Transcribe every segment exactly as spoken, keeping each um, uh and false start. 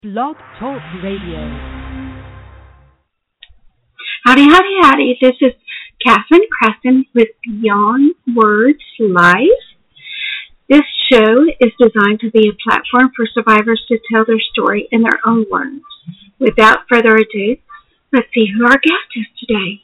Blog Talk Radio. Howdy, howdy, howdy. This is Catherine Crescent with Beyond Words Live. This show is designed to be a platform for survivors to tell their story in their own words. Without further ado, let's see who our guest is today.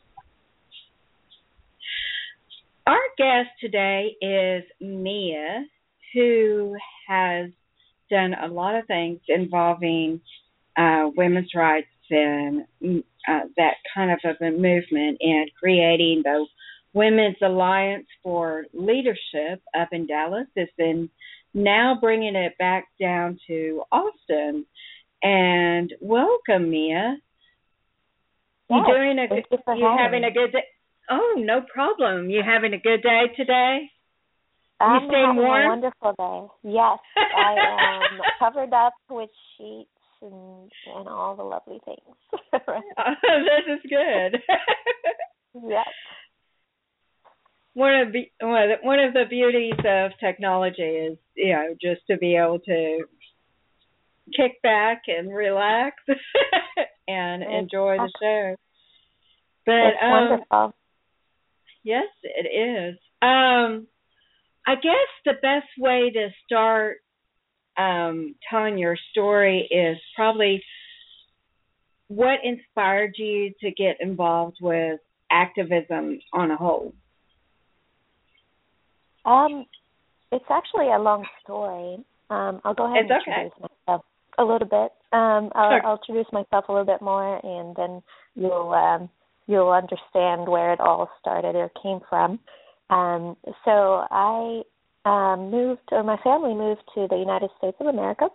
Our guest today is Mia, who has done a lot of things involving uh, women's rights and uh, that kind of a movement, and creating the Women's Alliance for Leadership up in Dallas, is then now bringing it back down to Austin. And welcome, Mia. You Yes, doing a thank good? you for You having having a good day? Oh, no problem. You having a good day today? I'm You staying having warm? a wonderful day. Yes, I am covered up with sheets and and all the lovely things. This is good. Yes. One of the one of the one of the beauties of technology is, you know, just to be able to kick back and relax and It's, enjoy the show. But it's um, wonderful. yes, it is. Um, I guess the best way to start um, telling your story is probably what inspired you to get involved with activism on a whole. Um, it's actually a long story. Um, I'll go ahead It's and okay. introduce myself a little bit. Um, I'll, Sure. I'll introduce myself a little bit more, and then you'll um, you'll understand where it all started or came from. Um, so I um, moved, or my family moved to the United States of America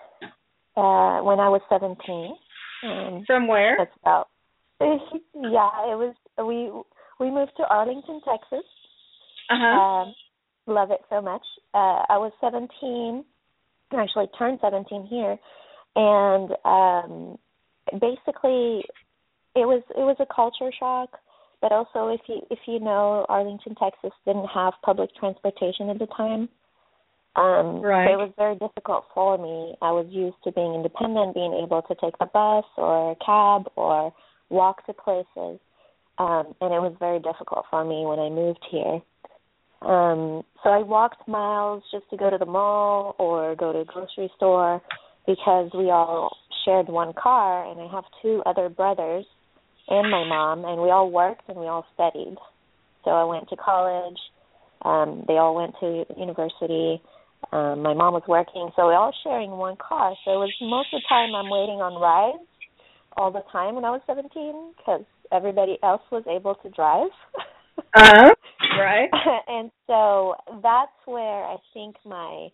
uh, when I was seventeen. Um, From where? that's about yeah. It was we we moved to Arlington, Texas. Uh-huh. Um, love it so much. Uh, I was seventeen. I actually turned seventeen here, and um, basically, it was it was a culture shock. But also, if you if you know, Arlington, Texas didn't have public transportation at the time. Um, Right. So it was very difficult for me. I was used to being independent, being able to take the bus or a cab or walk to places, um, and it was very difficult for me when I moved here. Um, so I walked miles just to go to the mall or go to a grocery store because we all shared one car, and I have two other brothers and my mom, and we all worked and we all studied. So I went to college. Um, they all went to university. Um, my mom was working, so we're all sharing one car. So it was most of the time I'm waiting on rides all the time when I was seventeen because everybody else was able to drive. Uh-huh. Right. And so that's where I think my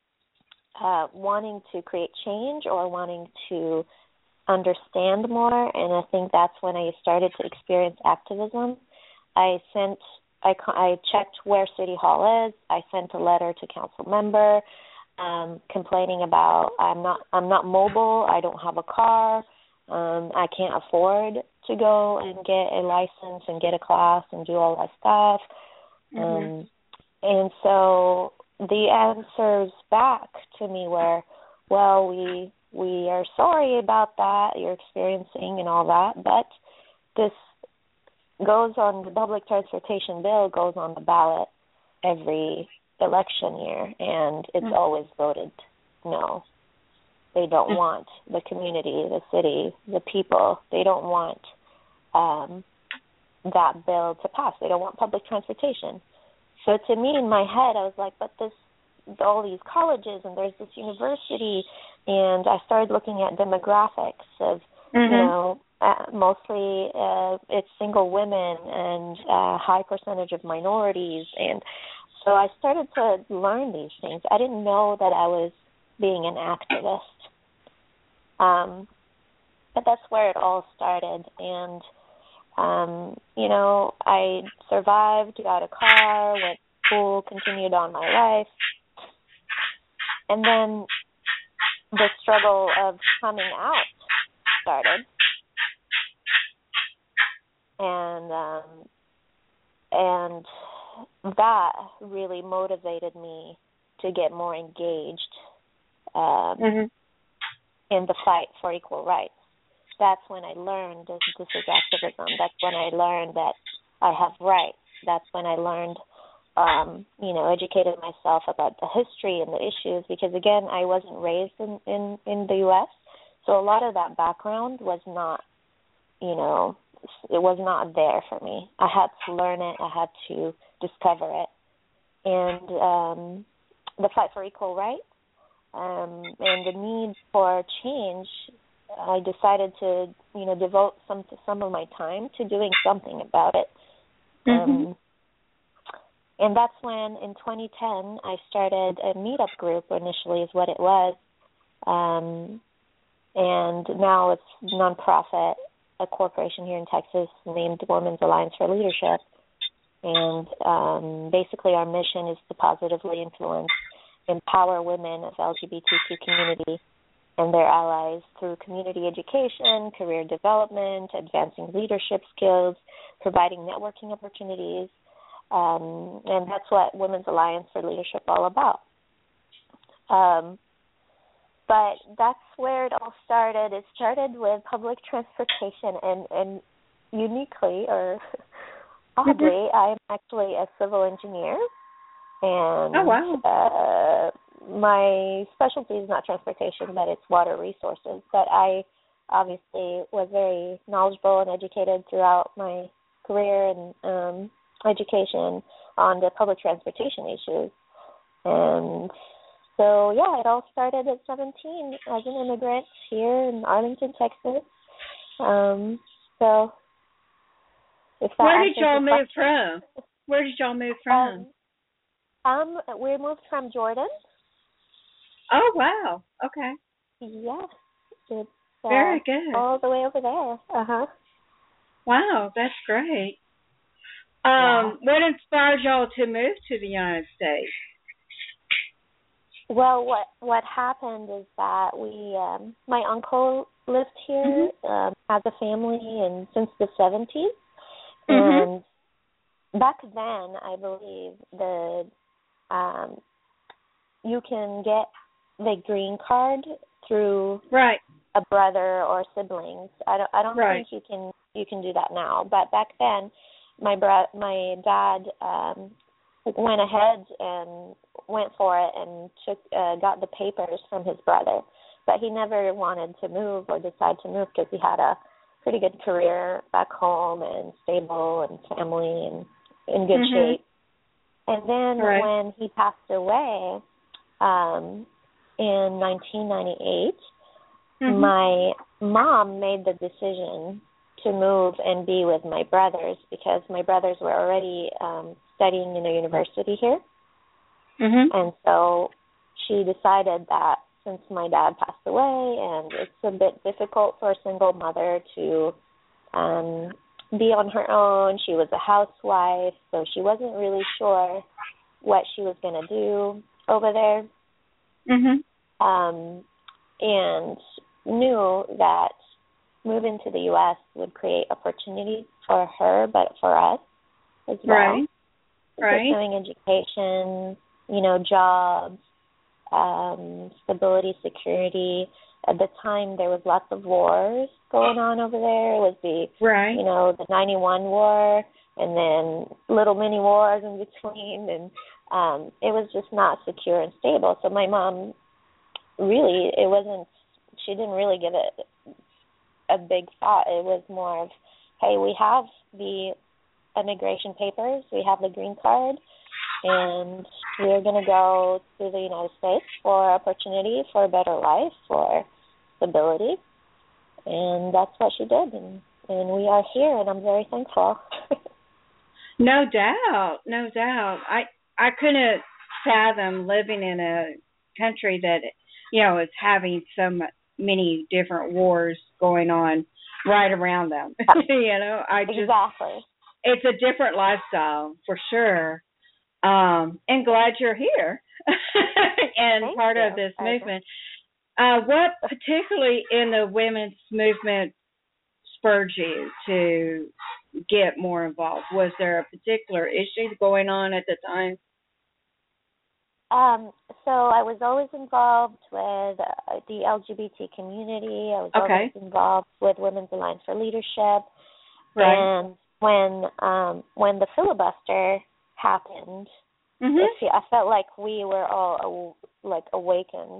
uh, wanting to create change or wanting to understand more, and I think that's when I started to experience activism. I sent, I, I checked where City Hall is. I sent a letter to council member um, complaining about I'm not I'm not mobile. I don't have a car. Um, I can't afford to go and get a license and get a class and do all that stuff. Mm-hmm. Um, and so the answers back to me were, well, we we are sorry about that you're experiencing and all that, but this goes on, the public transportation bill goes on the ballot every election year, and it's mm-hmm. always voted no. They don't mm-hmm. want the community, the city, the people. They don't want um, that bill to pass. They don't want public transportation. So to me, in my head, I was like, but this, all these colleges, and there's this university, and I started looking at demographics of, mm-hmm. you know, uh, mostly uh, it's single women and a high percentage of minorities. And so I started to learn these things. I didn't know that I was being an activist. Um, but that's where it all started. And, um, you know, I survived, got a car, went to school, continued on my life. And then the struggle of coming out started. And um, and that really motivated me to get more engaged. Um, mm-hmm. in the fight for equal rights. That's when I learned this, this is activism. That's when I learned that I have rights. That's when I learned, um, you know, educated myself about the history and the issues, because, again, I wasn't raised in, in, in the U S, so a lot of that background was not, you know, it was not there for me. I had to learn it. I had to discover it. And um, the fight for equal rights um, and the need for change, I decided to, you know, devote some some of my time to doing something about it. Mm-hmm. Um, and that's when, in twenty ten, I started a meetup group. Initially, is what it was, um, and now it's nonprofit, a corporation here in Texas named Women's Alliance for Leadership. And um, basically, our mission is to positively influence, empower women of L G B T Q community and their allies through community education, career development, advancing leadership skills, providing networking opportunities, um, and that's what Women's Alliance for Leadership is all about. Um, but that's where it all started. It started with public transportation, and, and uniquely, or oddly, I'm actually a civil engineer, and oh, wow. uh, my specialty is not transportation, but it's water resources. But I obviously was very knowledgeable and educated throughout my career and um, education on the public transportation issues. And so, yeah, it all started at seventeen as an immigrant here in Arlington, Texas. Um, so, if that where did y'all move question. from? Where did y'all move from? Um, um, we moved from Jordan. Oh, wow. Okay. Yes. It's, uh, very good. All the way over there. Uh-huh. Wow, that's great. Yeah. Um, what inspired y'all to move to the United States? Well, what what happened is that we, um, my uncle lived here, mm-hmm. um, has a family, and since the seventies, mm-hmm. and back then, I believe the um, you can get the green card through right. a brother or siblings. I don't I don't right. think you can you can do that now. But back then, my bro- my dad um, went ahead and went for it and took uh, got the papers from his brother. But he never wanted to move or decide to move because he had a pretty good career back home and stable and family and in good mm-hmm. shape. And then right. when he passed away, um, in nineteen ninety-eight, mm-hmm. my mom made the decision to move and be with my brothers because my brothers were already um, studying in a university here. Mm-hmm. And so she decided that since my dad passed away and it's a bit difficult for a single mother to um, be on her own, she was a housewife, so she wasn't really sure what she was going to do over there. Mm-hmm. Um, and knew that moving to the U S would create opportunities for her, but for us as well. Right. Right. Pursuing education, you know, jobs, um, stability, security. At the time, there was lots of wars going on over there. It was the, right. you know, the ninety-one war, and then little mini wars in between, and um, it was just not secure and stable. So my mom, really, it wasn't, she didn't really give it a big thought. It was more of, hey, we have the immigration papers, we have the green card, and we're going to go to the United States for opportunity, for a better life, for stability. And that's what she did, and, and we are here, and I'm very thankful. No doubt, no doubt. I I couldn't fathom living in a country that, you know, is having so many different wars going on right around them. you know, I just exactly. It's a different lifestyle for sure. Um, and glad you're here and Thank part you. of this movement. Uh, what particularly in the women's movement spurred you to get more involved? Was there a particular issue going on at the time? Um, so I was always involved with uh, the L G B T community. I was Okay. always involved with Women's Alliance for Leadership. Right. And when um, when the filibuster happened, Mm-hmm. it, fe- I felt like we were all aw- like awakened.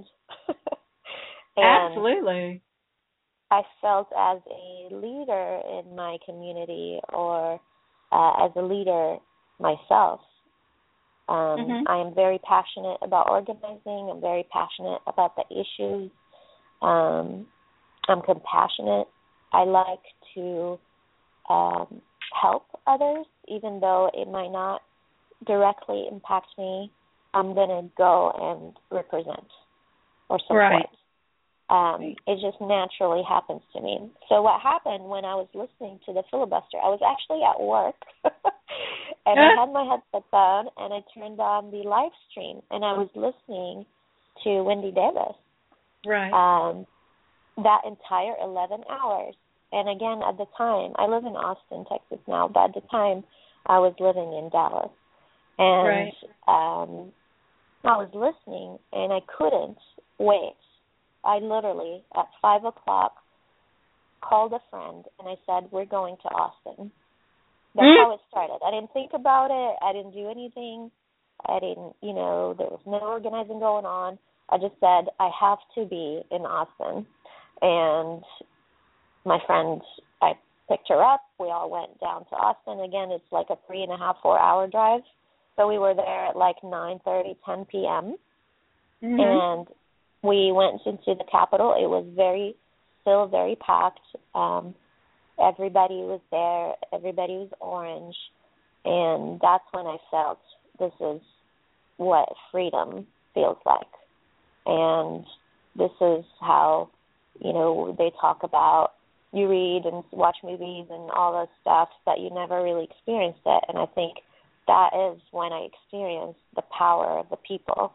And Absolutely. I felt as a leader in my community, or uh, as a leader myself. Um, Mhm. I am very passionate about organizing. I'm very passionate about the issues. Um, I'm compassionate. I like to um, help others, even though it might not directly impact me. I'm going to go and represent or support. Right. Um, it just naturally happens to me. So what happened when I was listening to the filibuster, I was actually at work, and I had my headset on, and I turned on the live stream, and I was listening to Wendy Davis. Right. Um, that entire eleven hours. And again, at the time, I live in Austin, Texas now, but at the time, I was living in Dallas. And Right. um, I was listening, and I couldn't wait. I literally, at five o'clock, called a friend, and I said, we're going to Austin. That's Mm. how it started. I didn't think about it. I didn't do anything. I didn't, you know, there was no organizing going on. I just said, I have to be in Austin. And my friend, I picked her up. We all went down to Austin. Again, it's like a three and a half, four hour drive. So we were there at like nine thirty, ten p.m. Mm-hmm. And we went into the Capitol. It was very, still very packed. Um, everybody was there. Everybody was orange. And that's when I felt this is what freedom feels like. And this is how, you know, they talk about, you read and watch movies and all this stuff, but you never really experienced it. And I think that is when I experienced the power of the people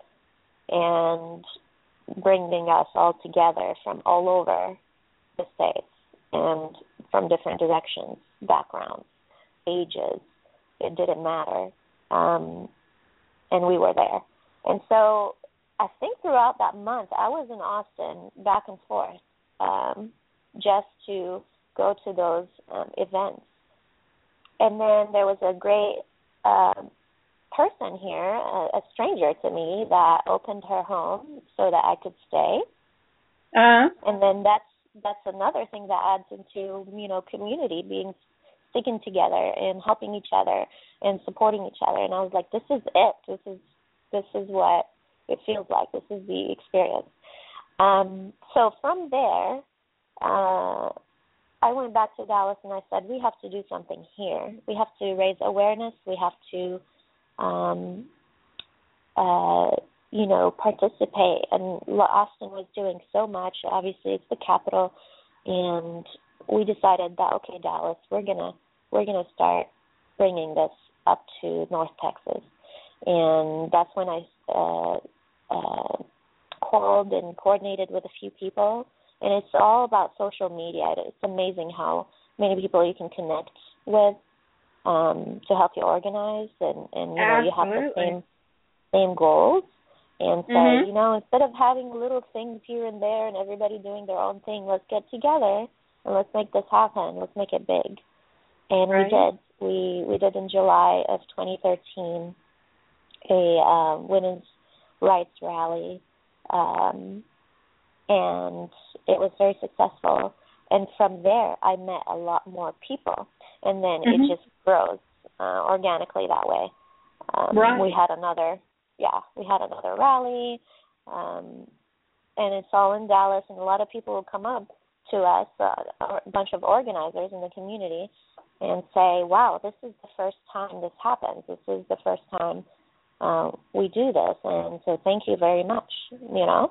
and bringing us all together from all over the states and from different directions, backgrounds, ages. It didn't matter. Um, and we were there. And so I think throughout that month, I was in Austin back and forth um, just to go to those um, events. And then there was a great uh, person here, a, a stranger to me, that opened her home so that I could stay. Uh-huh. And then that's that's another thing that adds into, you know, community, being sticking together and helping each other and supporting each other. And I was like, this is it. This is this is what it feels like. This is the experience. Um, so from there, uh, I went back to Dallas and I said, we have to do something here. We have to raise awareness. We have to, um, uh, you know, participate. And Austin was doing so much. Obviously, it's the capital, and we decided that, okay, Dallas, we're gonna we're gonna start bringing this up to North Texas. And that's when I uh, uh, called and coordinated with a few people. And it's all about social media. It's amazing how many people you can connect with um, to help you organize, and, and you know, you have the same same goals. And so, mm-hmm. you know, instead of having little things here and there and everybody doing their own thing, let's get together and let's make this happen. Let's make it big. And right. we did. We we did in July of twenty thirteen a uh, women's rights rally, um, and it was very successful. And from there, I met a lot more people, and then mm-hmm. it just grows uh, organically that way. Um, right. We had another, yeah, we had another rally, um, and it's all in Dallas, and a lot of people will come up to us, uh, a bunch of organizers in the community, and say, wow, this is the first time this happens. This is the first time uh, we do this, and so thank you very much, you know.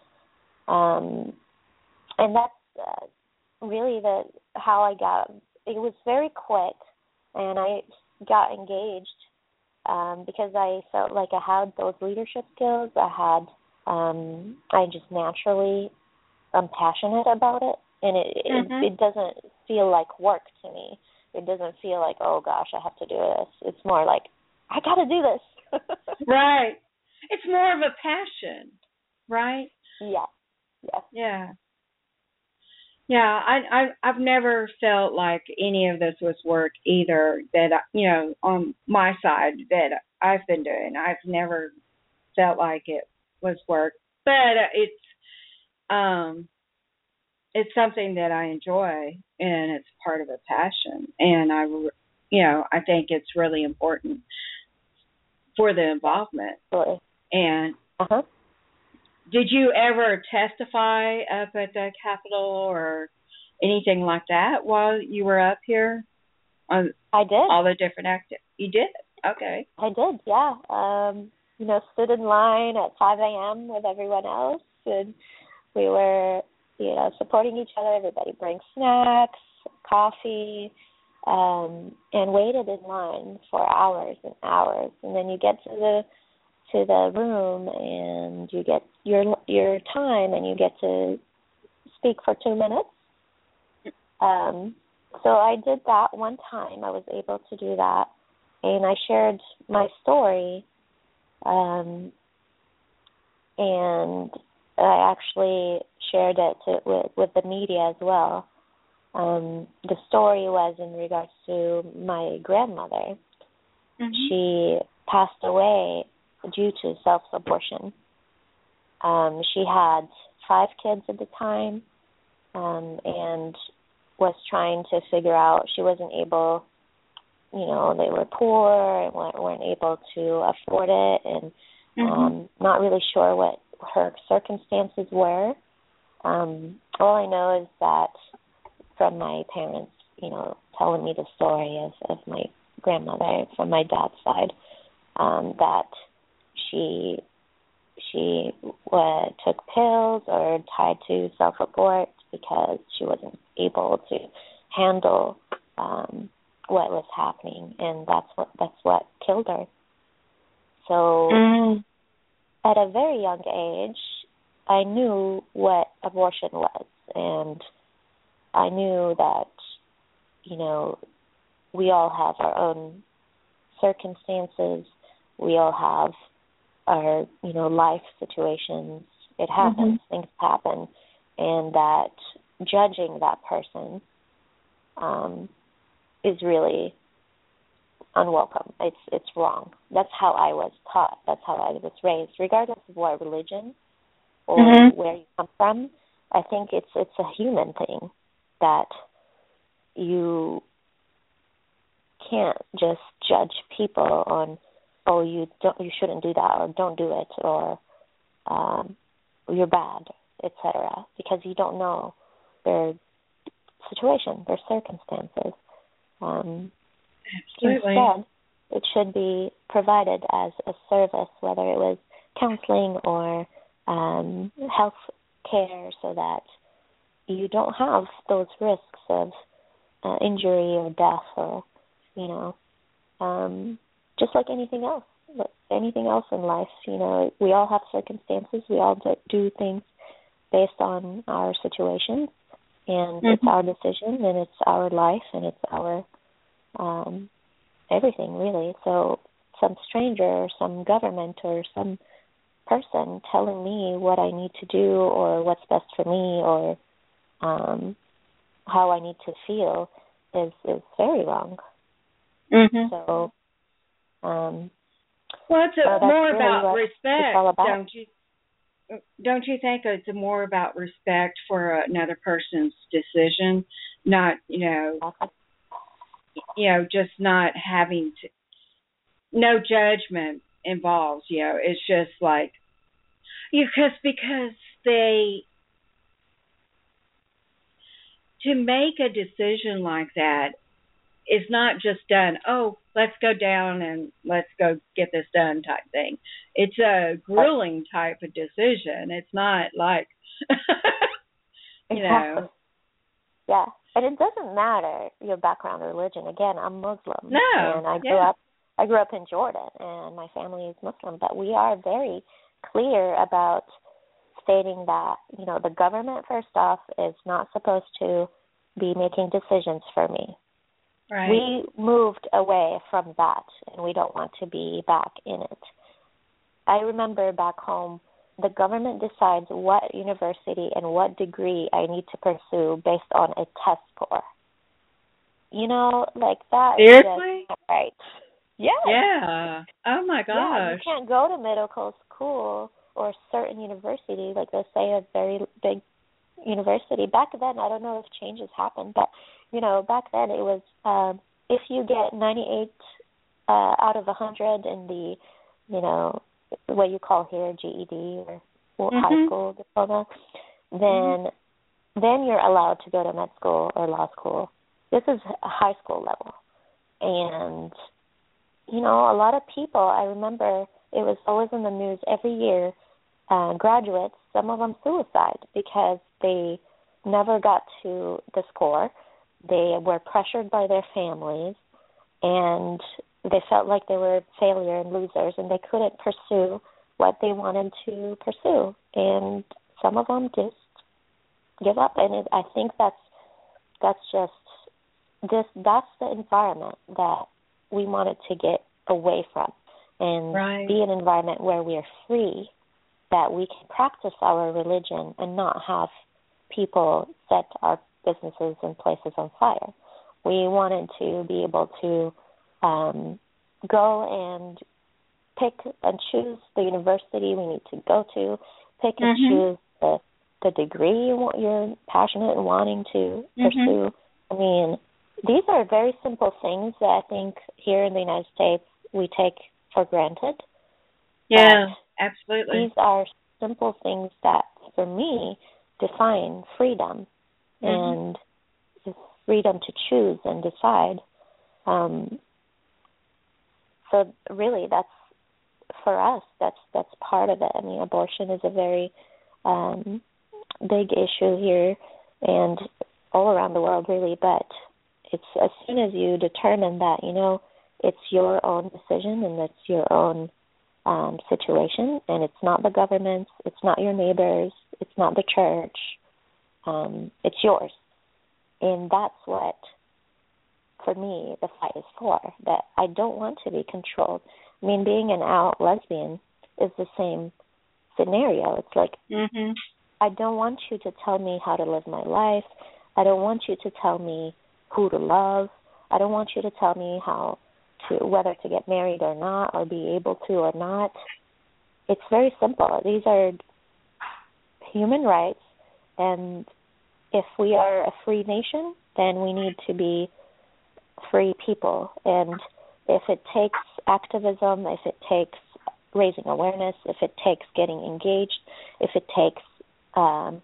Um, and that's uh, really the how I got, it was very quick, and I got engaged um, because I felt like I had those leadership skills. I had, um, I just naturally, I'm passionate about it, and it, mm-hmm. it it doesn't feel like work to me. It doesn't feel like, oh gosh, I have to do this. It's more like, I got to do this. Right. it's more of a passion, right? Yeah. Yeah. Yeah. Yeah, I, I I've never felt like any of this was work either. That I- you know, on my side that I've been doing, I've never felt like it was work. But uh, it's um it's something that I enjoy, and it's part of a passion. And I, you know, I think it's really important for the involvement. Absolutely. And Uh-huh. did you ever testify up at the Capitol or anything like that while you were up here on I did. all the different activities? You did? Okay. I did, yeah. Um, you know, stood in line at five a.m. with everyone else, and we were, you know, supporting each other. Everybody brings snacks, coffee, um, and waited in line for hours and hours. And then you get to the to the room, and you get your your time, and you get to speak for two minutes. Um, so I did that one time. I was able to do that, and I shared my story, um, and I actually shared it to, with, with the media as well. Um, the story was in regards to my grandmother. Mm-hmm. She passed away due to self-abortion. Um, she had five kids at the time, um, and was trying to figure out, she wasn't able, you know, they were poor and weren't able to afford it, and mm-hmm. um, not really sure what her circumstances were. Um, all I know is that from my parents, you know, telling me the story of, of my grandmother from my dad's side, um, that she she uh, took pills or tried to self-abort because she wasn't able to handle um, what was happening, and that's what that's what killed her. So mm. at a very young age, I knew what abortion was, and I knew that, you know, we all have our own circumstances. We all have our, you know, life situations. It happens. Mm-hmm. Things happen. And that judging that person um, is really unwelcome. It's it's wrong. That's how I was taught. That's how I was raised. Regardless of what religion or mm-hmm. where you come from, I think it's it's a human thing that you can't just judge people on, oh, you don't, you shouldn't do that, or don't do it, or um, you're bad, et cetera, because you don't know their situation, their circumstances. Um, Absolutely. Instead, it should be provided as a service, whether it was counseling or um, health care, so that you don't have those risks of uh, injury or death, or, you know, um, just like anything else. Anything else in life, you know, we all have circumstances. We all do things based on our situations, and mm-hmm. it's our decision, and it's our life, and it's our um, everything, really. So some stranger or some government or some person telling me what I need to do or what's best for me or um, how I need to feel is, is very wrong. Mm-hmm. So, um, well, it's a, so more really about respect, about. don't you? Don't you think it's more about respect for another person's decision, not, you know, okay. you know, just not having to, no judgment involved, you know, it's just like, because because they, to make a decision like that is not just done, oh, let's go down and let's go get this done type thing. It's a grueling type of decision. It's not like, you know. Yeah, and it doesn't matter your background or religion. Again, I'm Muslim. No, and I grew yeah. up. I grew up in Jordan, and my family is Muslim. But we are very clear about stating that, you know, the government, first off, is not supposed to be making decisions for me. Right. We moved away from that, and we don't want to be back in it. I remember back home, the government decides what university and what degree I need to pursue based on a test score. You know, like that. Seriously? Is just right. Yes. Yeah. Oh my gosh. Yeah, you can't go to medical school or a certain university, like let's say a very big university. Back then, I don't know if changes happened, but, you know, back then it was um, if you get ninety-eight uh, out of one hundred in the, you know, what you call here G E D or mm-hmm. high school diploma, then mm-hmm. then you're allowed to go to med school or law school. This is a high school level. And, you know, a lot of people, I remember it was always in the news every year, uh, graduates, some of them suicide because they never got to the score. They were pressured by their families, and they felt like they were failure and losers, and they couldn't pursue what they wanted to pursue. And some of them just give up. And it, I think that's that's just this. That's the environment that we wanted to get away from, and right. be an environment where we are free, that we can practice our religion and not have people set our businesses and places on fire. We wanted to be able to um, go and pick and choose the university we need to go to, pick and mm-hmm. choose the, the degree you want, you're passionate and wanting to mm-hmm. pursue. I mean, these are very simple things that I think here in the United States we take for granted. Yeah, absolutely. These are simple things that, for me, define freedom mm-hmm. and the freedom to choose and decide. Um, so really, that's for us. That's that's part of it. I mean, abortion is a very um, big issue here and all around the world, really. But it's as soon as you determine that, you know, it's your own decision and it's your own um, situation, and it's not the government's, it's not your neighbors, it's not the church, um, it's yours. And that's what, for me, the fight is for, that I don't want to be controlled. I mean, being an out lesbian is the same scenario. It's like, mm-hmm. I don't want you to tell me how to live my life. I don't want you to tell me who to love. I don't want you to tell me how to, whether to get married or not, or be able to or not. It's very simple. These are human rights, and if we are a free nation, then we need to be free people. And if it takes activism, if it takes raising awareness, if it takes getting engaged, if it takes um,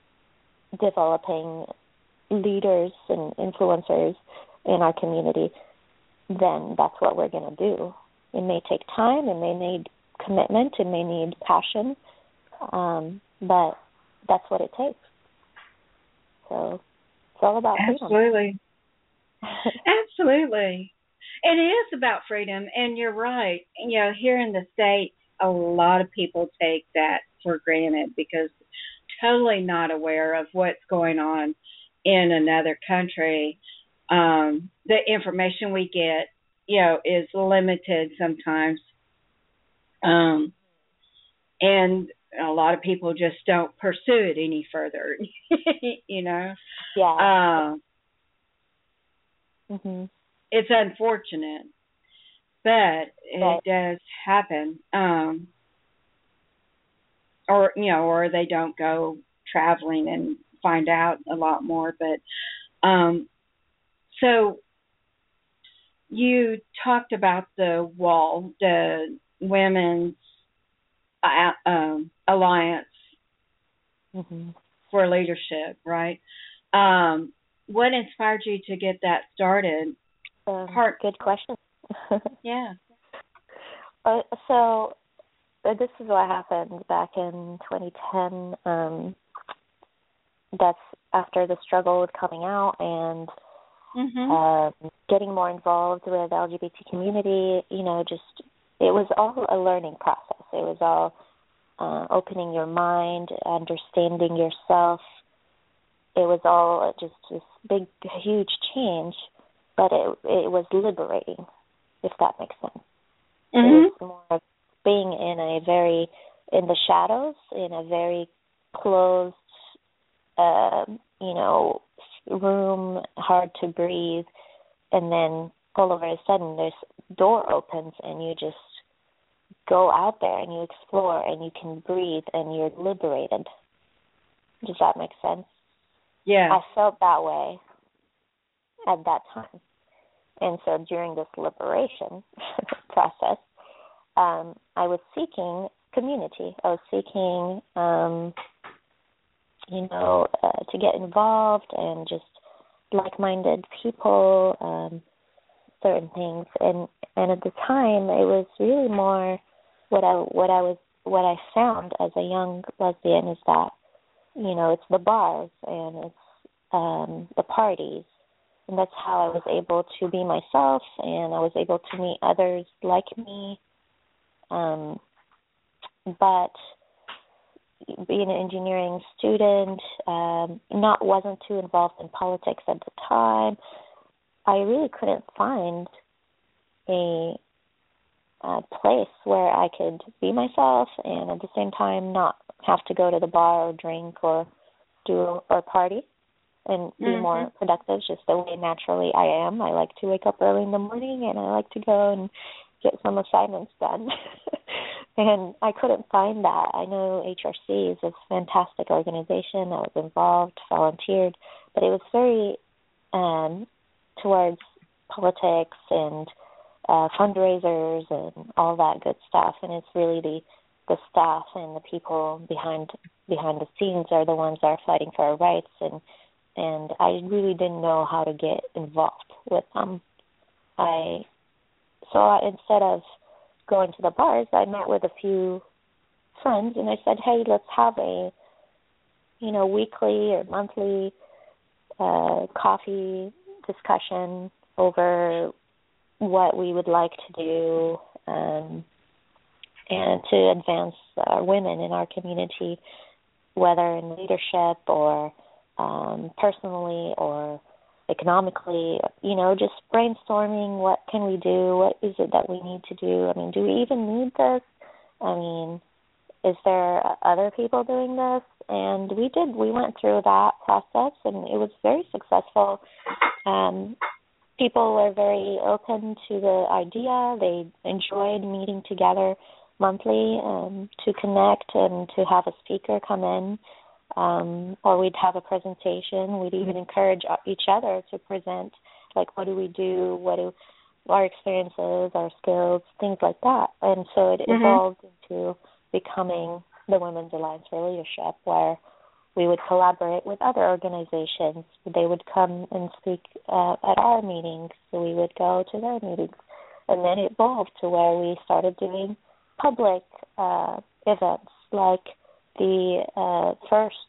developing leaders and influencers in our community, then that's what we're going to do. It may take time, it may need commitment, it may need passion, um, but that's what it takes. So it's all about Absolutely. freedom. Absolutely. It is about freedom, and you're right. You know, here in the States, a lot of people take that for granted because totally not aware of what's going on in another country. Um, the information we get, you know, is limited sometimes. Um, and a lot of people just don't pursue it any further, you know. Yeah. Uh, mm-hmm. It's unfortunate, but it right. does happen. Um, or, you know, or they don't go traveling and find out a lot more. But um, so you talked about the wall, the Women's uh, um, Alliance mm-hmm. for Leadership, right? Um, what inspired you to get that started? Um, Part- good question. yeah. Uh, so uh, this is what happened back in twenty ten. Um, that's after the struggle with coming out and mm-hmm. uh, getting more involved with the L G B T community. You know, just it was all a learning process. It was all uh, opening your mind, understanding yourself. It was all just this big, huge change, but it it was liberating, if that makes sense. Mm-hmm. It was more being in a very, in the shadows, in a very closed, uh, you know, room, hard to breathe, and then all of a sudden this door opens and you just go out there and you explore and you can breathe and you're liberated. Does that make sense? Yeah. I felt that way at that time. And so during this liberation process, um, I was seeking community. I was seeking, um, you know, uh, to get involved and just like-minded people, um, certain things. And, and at the time, it was really more what I what I was what I found as a young lesbian is that, you know, it's the bars and it's um, the parties. And that's how I was able to be myself, and I was able to meet others like me. Um, but being an engineering student, um, not wasn't too involved in politics at the time, I really couldn't find a, a place where I could be myself and at the same time not have to go to the bar or drink or do or party and be mm-hmm. more productive, just the way naturally I am. I like to wake up early in the morning and I like to go and get some assignments done. And I couldn't find that. I know H R C is a fantastic organization. I was involved, volunteered, but it was very um, towards politics and uh, fundraisers and all that good stuff. And it's really the, the staff and the people behind behind the scenes are the ones that are fighting for our rights, and and I really didn't know how to get involved with them. I so I, instead of going to the bars, I met with a few friends and I said, "Hey, let's have a, you know, weekly or monthly uh, coffee discussion over what we would like to do um, and to advance uh, women in our community, whether in leadership or Um, personally or economically, you know, just brainstorming what can we do, what is it that we need to do. I mean, do we even need this? I mean, is there other people doing this? And we did, we went through that process and it was very successful. Um, people were very open to the idea. They enjoyed meeting together monthly um, to connect and to have a speaker come in. Um, or we'd have a presentation. We'd even encourage each other to present, like, what do we do, what do our experiences, our skills, things like that. And so it mm-hmm. evolved into becoming the Women's Alliance for Leadership, where we would collaborate with other organizations. They would come and speak uh, at our meetings, so we would go to their meetings. And then it evolved to where we started doing public uh, events, like the uh, first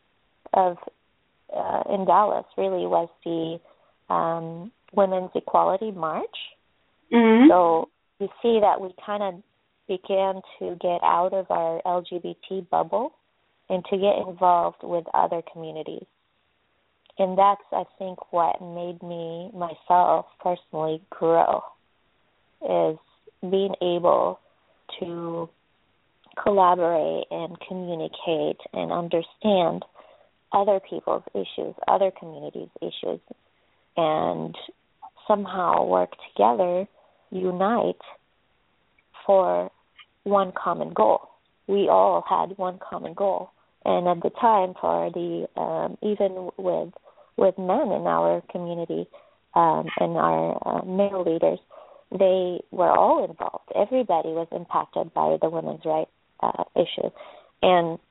of uh, in Dallas really was the um, Women's Equality March. Mm-hmm. So you see that we kind of began to get out of our L G B T bubble and to get involved with other communities. And that's, I think, what made me, myself, personally grow, is being able to collaborate and communicate and understand other people's issues, other communities' issues, and somehow work together, unite for one common goal. We all had one common goal. And at the time, for the um, even with with men in our community um, and our uh, male leaders, they were all involved. Everybody was impacted by the women's rights Uh, issue. And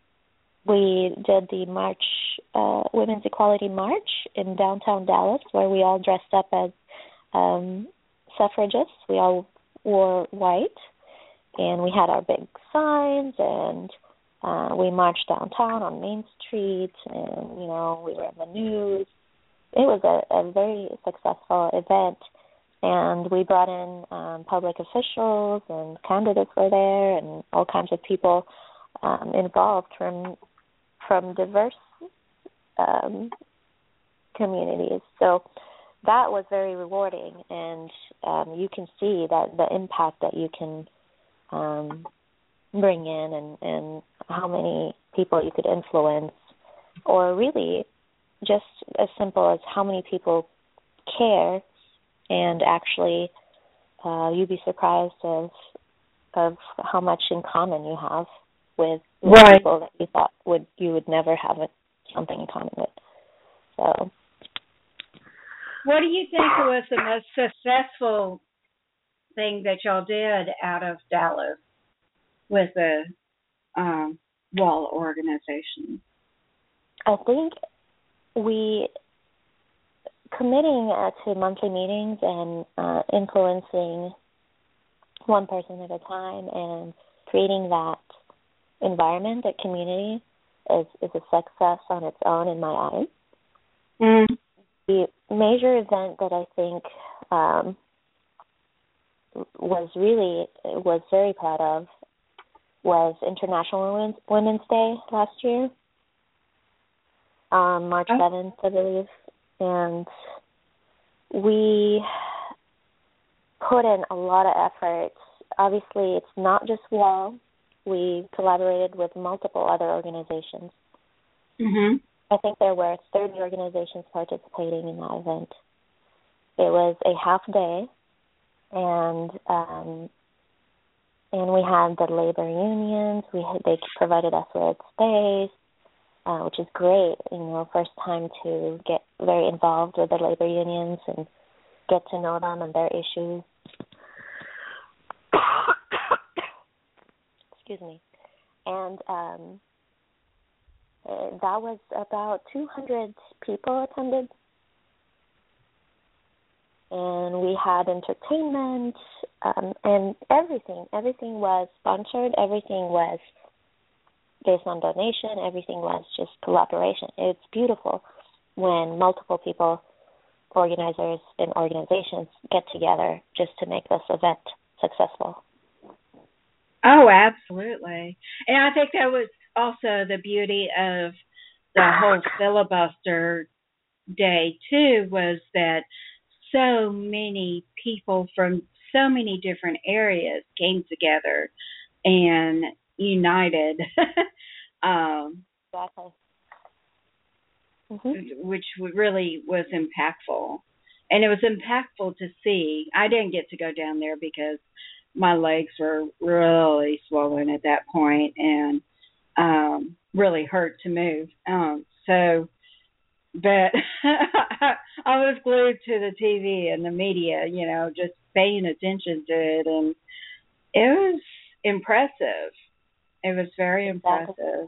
we did the March, uh, Women's Equality March in downtown Dallas, where we all dressed up as um, suffragists. We all wore white, and we had our big signs, and uh, we marched downtown on Main Street, and, you know, we were in the news. It was a, a very successful event. And we brought in um, public officials, and candidates were there, and all kinds of people um, involved from from diverse um, communities. So that was very rewarding, and um, you can see that the impact that you can um, bring in and, and how many people you could influence, or really just as simple as how many people care, and actually uh, you'd be surprised of of how much in common you have with, with right. people that you thought would you would never have a, something in common with. So, what do you think was the most successful thing that y'all did out of Dallas with the um, wall organization? I think we committing uh, to monthly meetings and uh, influencing one person at a time and creating that environment, that community, is, is a success on its own in my eyes. Mm. The major event that I think um, was really, was very proud of was International Women's, Women's Day last year, on March seventh, I believe. And we put in a lot of effort. Obviously, it's not just W A L. We collaborated with multiple other organizations. Mm-hmm. I think there were thirty organizations participating in that event. It was a half day, and um, and we had the labor unions. We had, they provided us with space, uh, which is great. You know, first time to get very involved with the labor unions and get to know them and their issues. Excuse me. And um, uh, that was about two hundred people attended. And we had entertainment um, and everything. Everything was sponsored. Everything was based on donation. Everything was just collaboration. It's beautiful when multiple people, organizers and organizations, get together just to make this event successful. Oh, absolutely. And I think that was also the beauty of the whole filibuster day, too, was that so many people from so many different areas came together and united, um, exactly. Mm-hmm. which really was impactful. And it was impactful to see. I didn't get to go down there because my legs were really swollen at that point and um, really hurt to move. Um, so, but I was glued to the T V and the media, you know, just paying attention to it. And it was impressive. It was very impressive.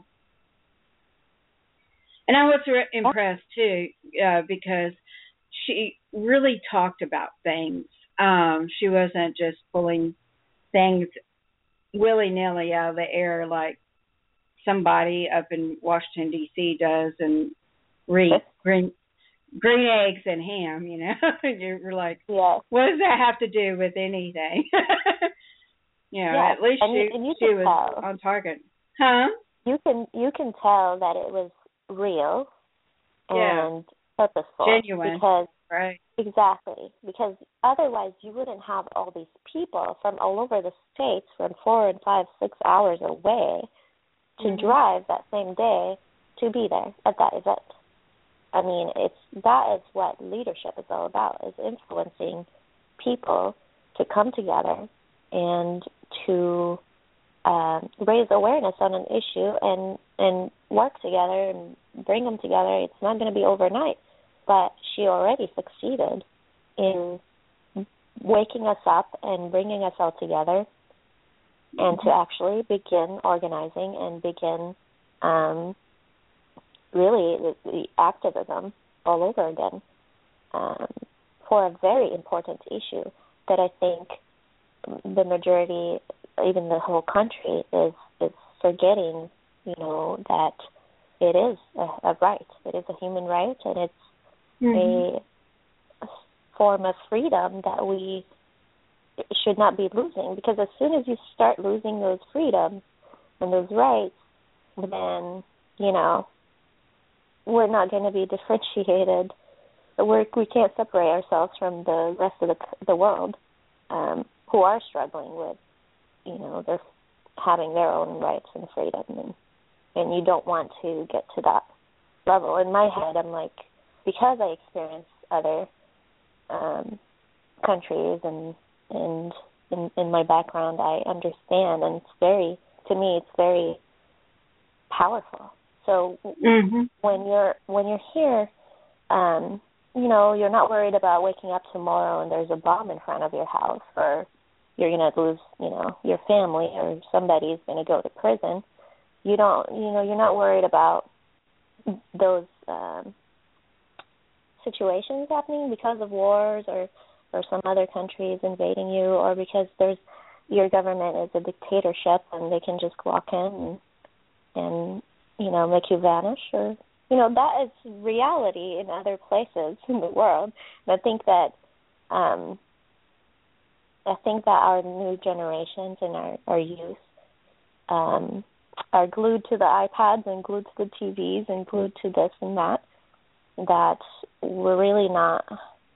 And I was re- impressed, too, uh, because she really talked about things. Um, she wasn't just pulling things willy-nilly out of the air like somebody up in Washington, D C does and read green, green eggs and ham, you know. You're like, yeah. What does that have to do with anything? you know, yeah. at least and she, you, and you she was tell. on target. Huh? You can you can tell that it was real and yeah. purposeful. Genuine. Because, right. Exactly. Because otherwise you wouldn't have all these people from all over the states from four and five, six hours away to mm-hmm. drive that same day to be there at that event. I mean, it's that is what leadership is all about, is influencing people to come together and to um, raise awareness on an issue and, and work together and bring them together. It's not going to be overnight, but she already succeeded in waking us up and bringing us all together and to actually begin organizing and begin um, really the, the activism all over again um, for a very important issue that I think the majority, even the whole country, is is forgetting, you know, that it is a, a right. It is a human right, and it's mm-hmm. a form of freedom that we should not be losing, because as soon as you start losing those freedoms and those rights, then, you know, we're not going to be differentiated. We're, we can't separate ourselves from the rest of the the world um, who are struggling with you know, they're having their own rights and freedom, and and you don't want to get to that level. In my head, I'm like, because I experience other um, countries and and in, in my background, I understand, and it's very, to me, it's very powerful. So mm-hmm. when you're when you're here, um, you know, you're not worried about waking up tomorrow and there's a bomb in front of your house, or you're going to lose, you know, your family, or somebody's going to go to prison. You don't, you know, you're not worried about those um, situations happening because of wars or, or some other countries invading you, or because there's your government is a dictatorship and they can just walk in and, and you know, make you vanish, or, you know, that is reality in other places in the world. And I think that um, I think that our new generations and our, our youth um, are glued to the iPads and glued to the T Vs and glued to this and that, that we're really not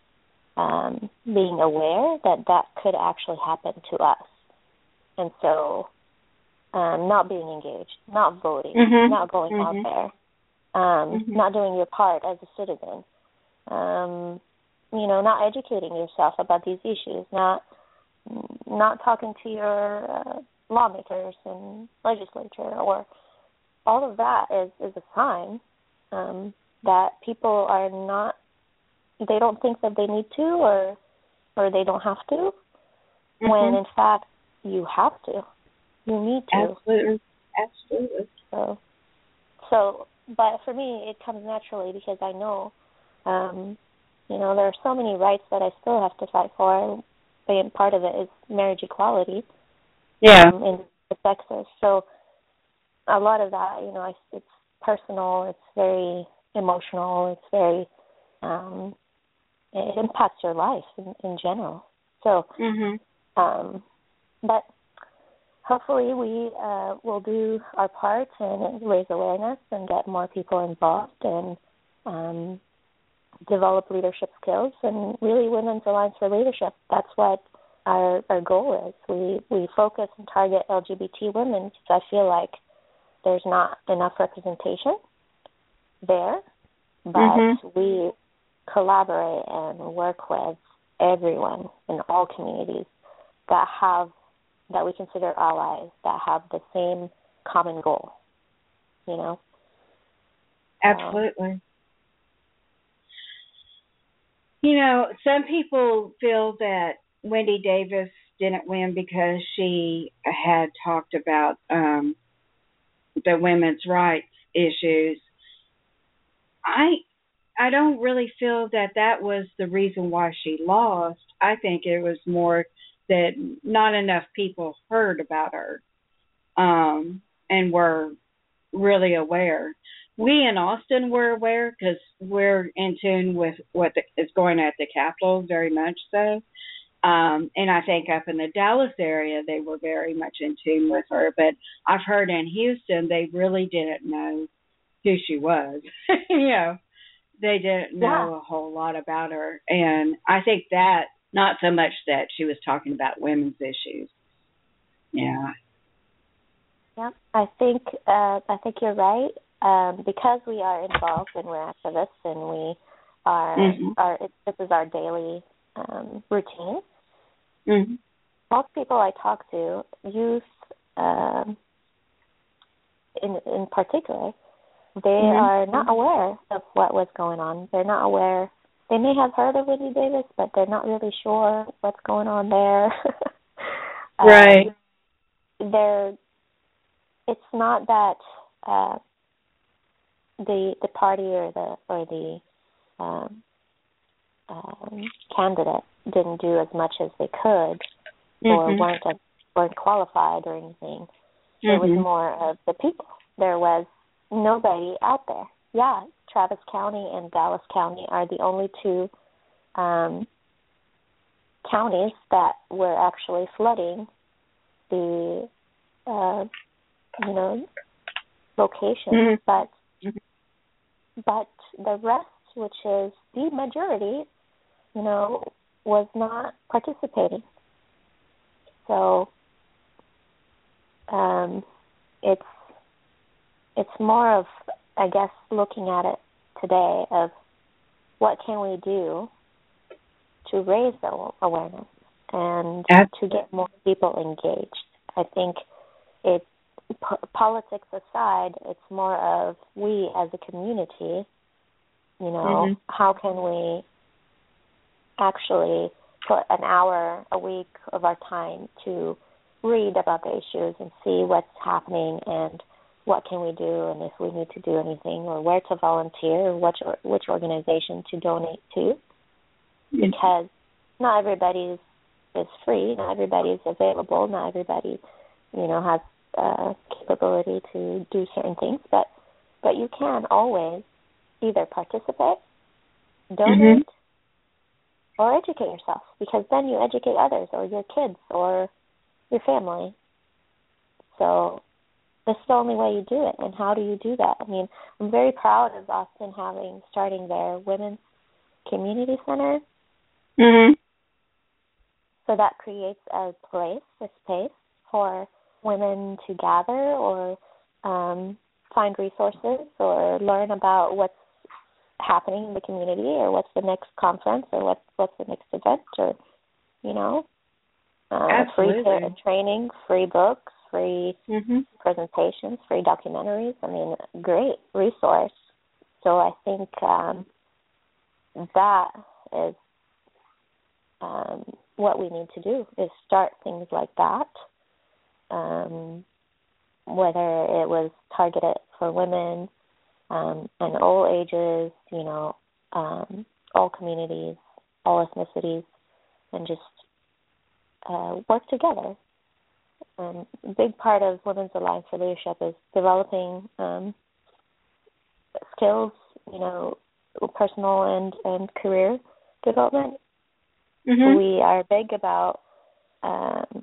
um, being aware that that could actually happen to us. And so um, not being engaged, not voting, mm-hmm. not going mm-hmm. out there, um, mm-hmm. not doing your part as a citizen, um, you know, not educating yourself about these issues, not not talking to your uh, lawmakers and legislature, or all of that is, is a sign um, that people are not, they don't think that they need to, or or they don't have to, mm-hmm. when in fact you have to. You need to. Absolutely. Absolutely. So, so, but for me, it comes naturally because I know, um, you know, there are so many rights that I still have to fight for. And part of it is marriage equality. Yeah. Um, in the sexes. So, a lot of that, you know, I, it's personal. It's very emotional. It's very, um, it impacts your life in, in general. So, mm-hmm. um, but hopefully we uh, will do our part and raise awareness and get more people involved and um, develop leadership skills, and really Women's Alliance for Leadership. That's what our our goal is. We we focus and target L G B T women because I feel like there's not enough representation there, but mm-hmm. we collaborate and work with everyone in all communities that have that we consider allies, that have the same common goal, you know? Absolutely. Um, you know, some people feel that Wendy Davis didn't win because she had talked about um, the women's rights issues. I I don't really feel that that was the reason why she lost. I think it was more that not enough people heard about her um, and were really aware. We in Austin were aware because we're in tune with what the, is going on at the Capitol, very much so. Um, and I think up in the Dallas area, they were very much in tune with her. But I've heard in Houston, they really didn't know who she was. you know, they didn't know yeah. a whole lot about her. And I think that, not so much that she was talking about women's issues. Yeah. Yeah, I think uh, I think you're right. Um, because we are involved and we're activists and we are, mm-hmm. are it, this is our daily um, routine. Mm-hmm. Most people I talk to, youth um, in in particular, they mm-hmm. are not aware of what was going on. They're not aware. They may have heard of Wendy Davis, but they're not really sure what's going on there. um, right. They're. It's not that uh, the the party or the or the um, um, candidate didn't do as much as they could, mm-hmm. or weren't as, weren't qualified or anything. Mm-hmm. It was more of the people. There was nobody out there. Yeah, Travis County and Dallas County are the only two um, counties that were actually flooding the, uh, you know, location. Mm-hmm. But but the rest, which is the majority, you know, was not participating. So um, it's it's more of, I guess, looking at it today of what can we do to raise the awareness and Absolutely. to get more people engaged. I think it, p- politics aside, it's more of we as a community, you know, Mm-hmm. how can we actually put an hour a week of our time to read about the issues and see what's happening and what can we do and if we need to do anything or where to volunteer, which, which organization to donate to. Mm-hmm. Because not everybody is, is free, not everybody is available, not everybody, you know, has uh, capability to do certain things, but but you can always either participate, donate, Mm-hmm. or educate yourself, because then you educate others or your kids or your family. So this is the only way you do it. And how do you do that? I mean, I'm very proud of Austin having, starting their Women's Community Center. Mm-hmm. So that creates a place, a space for women to gather or um, find resources or learn about what's happening in the community or what's the next conference or what, what's the next event or, you know, uh, free Absolutely. training, free books, free Mm-hmm. presentations, free documentaries. I mean, great resource. So I think um, that is um, what we need to do is start things like that, um, whether it was targeted for women um, and all ages, you know, um, all communities, all ethnicities, and just uh, work together. Um, a big part of Women's Alliance for Leadership is developing um, skills, you know, personal and, and career development. Mm-hmm. We are big about um,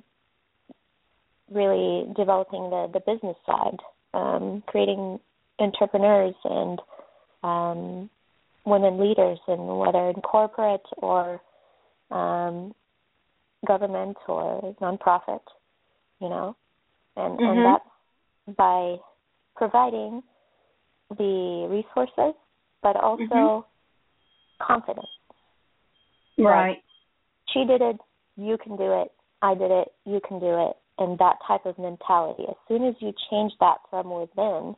really developing the, the business side, um, creating entrepreneurs and um, women leaders, and whether in corporate or um, government or nonprofit, you know, and, Mm-hmm. and that's by providing the resources, but also Mm-hmm. confidence. Right. Like, she did it, you can do it, I did it, you can do it, and that type of mentality. As soon as you change that from within,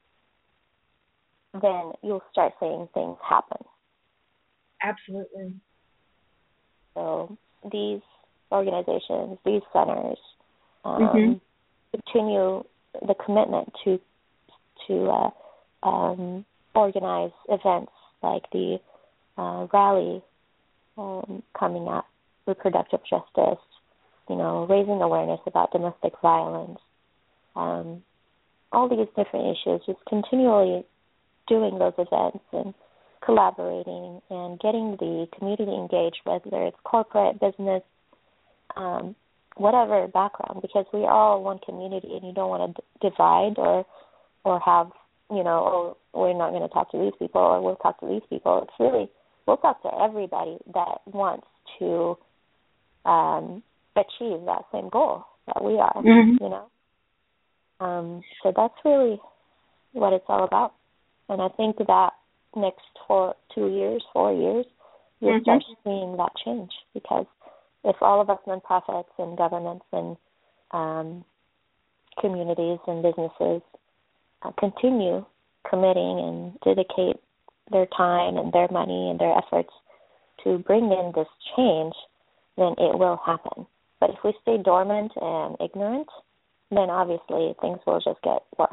then you'll start seeing things happen. Absolutely. So these organizations, these centers, um, Mm-hmm. continue the commitment to to uh, um, organize events like the uh, rally um, coming up, reproductive justice, you know, raising awareness about domestic violence, um, all these different issues, just continually doing those events and collaborating and getting the community engaged, whether it's corporate, business, um, whatever background, because we are all one community and you don't want to d- divide or or have, you know, oh, we're not going to talk to these people or we'll talk to these people. It's really, we'll talk to everybody that wants to um, achieve that same goal that we are, Mm-hmm. you know. Um, so that's really what it's all about. And I think that next four, two years, four years, you'll Mm-hmm. start seeing that change, because if all of us nonprofits and governments and um, communities and businesses uh, continue committing and dedicate their time and their money and their efforts to bring in this change, then it will happen. But if we stay dormant and ignorant, then obviously things will just get worse.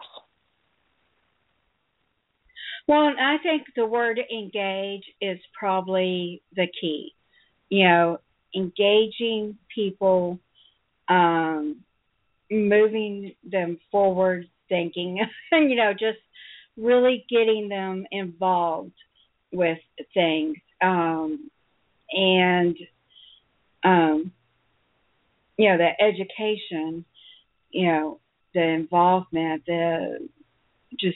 Well, and I think the word engage is probably the key. You know, engaging people, um, moving them forward, thinking, and, you know, just really getting them involved with things. Um, and, um, you know, the education, you know, the involvement, the just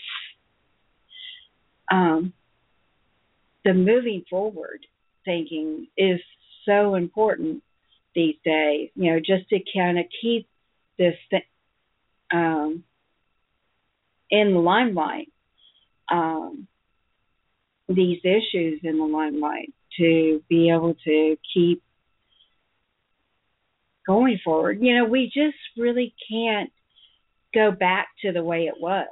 um, the moving forward thinking is so important these days, you know, just to kind of keep this th- um, in the limelight, um, these issues in the limelight, to be able to keep going forward. You know, we just really can't go back to the way it was.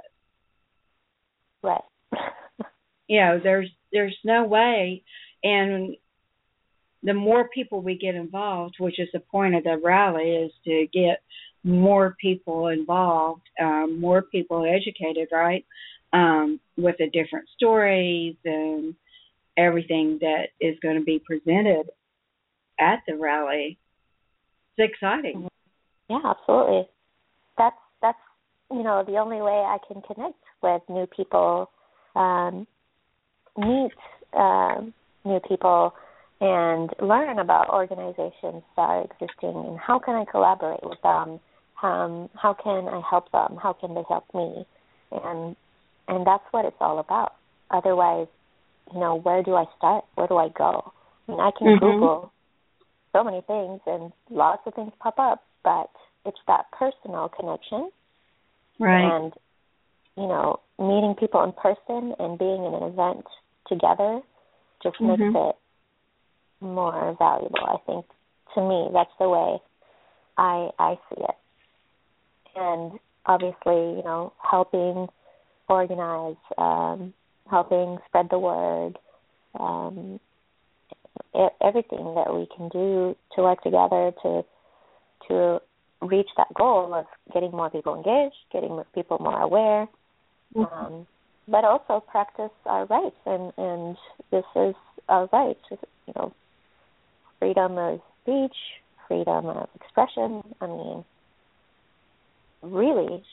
Right. You know, there's there's no way, and the more people we get involved, which is the point of the rally, is to get more people involved, um, more people educated, right, um, with the different stories and everything that is going to be presented at the rally. It's exciting. Yeah, absolutely. That's that's you know the only way I can connect with new people, um, meet um, new people, and learn about organizations that are existing and how can I collaborate with them. Um, how can I help them? How can they help me? And and that's what it's all about. Otherwise, you know, where do I start? Where do I go? I mean, I can mm-hmm. Google so many things and lots of things pop up, but it's that personal connection. Right. And, you know, meeting people in person and being in an event together just mm-hmm. makes it more valuable. I think, to me, that's the way I I see it. And obviously, you know, helping organize, um, helping spread the word, um, everything that we can do to work together to to reach that goal of getting more people engaged, getting more people more aware, mm-hmm. um, but also practice our rights. And, and this is our rights, you know, freedom of speech, freedom of expression. I mean, really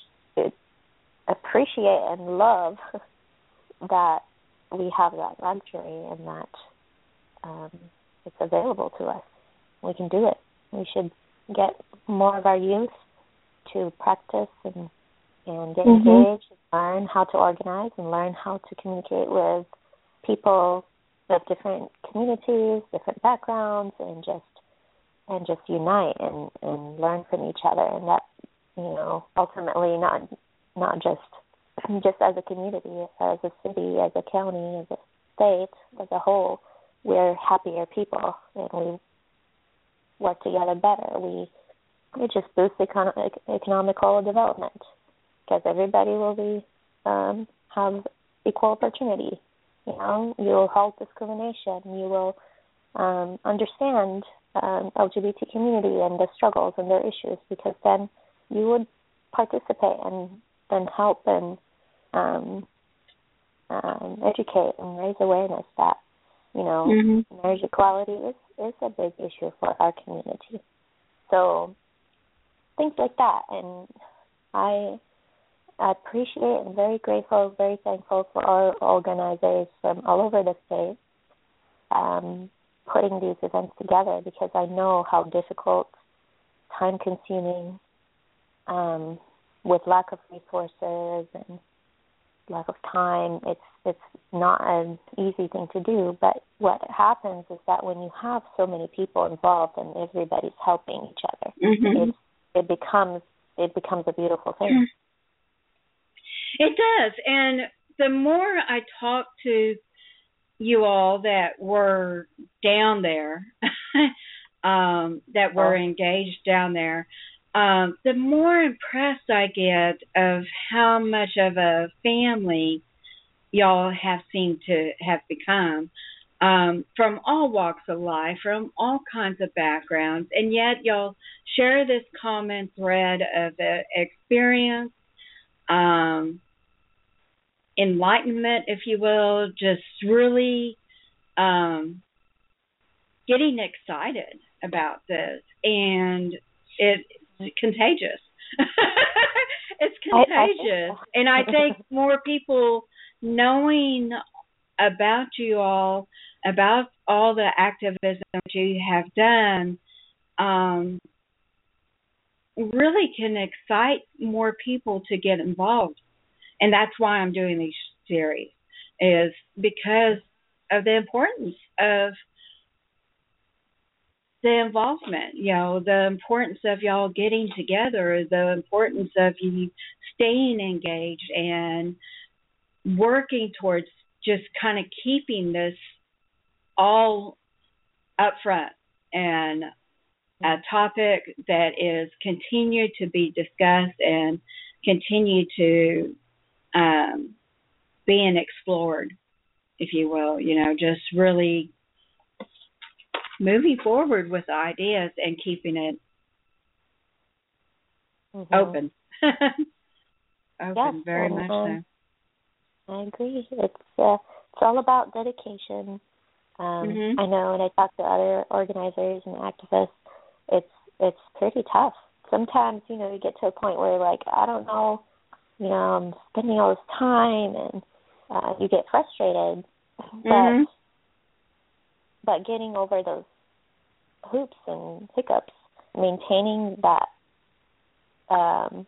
appreciate and love that we have that luxury and that um, it's available to us. We can do it. We should get more of our youth to practice and and get mm-hmm. engaged, and learn how to organize and learn how to communicate with people of different communities, different backgrounds, and just and just unite and, and learn from each other. And that, you know, ultimately not not just just as a community, as a city, as a county, as a state, as a whole, we're happier people and we work together better. We it just boosts econ- economical development because everybody will be um, have equal opportunity. You know, you'll halt discrimination. You will um, understand um, L G B T community and their struggles and their issues, because then you would participate and and help and um, um, educate and raise awareness that, you know, mm-hmm. marriage equality is, is a big issue for our community. So things like that. And I I appreciate and very grateful, very thankful for our organizers from all over the state um, putting these events together, because I know how difficult, time-consuming, um, with lack of resources and lack of time, it's it's not an easy thing to do. But what happens is that when you have so many people involved and everybody's helping each other, mm-hmm. it it becomes it becomes a beautiful thing. It does, and the more I talk to you all that were down there, um, that were oh. engaged down there, um, the more impressed I get of how much of a family y'all have seemed to have become, um, from all walks of life, from all kinds of backgrounds, and yet y'all share this common thread of uh, experience, um, enlightenment, if you will, just really um, getting excited about this, and it's contagious. It's contagious, and I think more people knowing about you all, about all the activism that you have done, um, really can excite more people to get involved. And that's why I'm doing these series, is because of the importance of the involvement, you know, the importance of y'all getting together, the importance of you staying engaged and working towards just kind of keeping this all up front and a topic that is continued to be discussed and continue to um, being explored, if you will, you know, just really moving forward with the ideas and keeping it mm-hmm. open. open, yes, very and, much um, so. I agree. It's uh, it's all about dedication. Um, mm-hmm. I know when I talk to other organizers and activists, it's it's pretty tough. Sometimes, you know, you get to a point where you're like, I don't know, you know, I'm spending all this time, and uh, you get frustrated. Mm-hmm. But but getting over those hoops and hiccups, maintaining that um,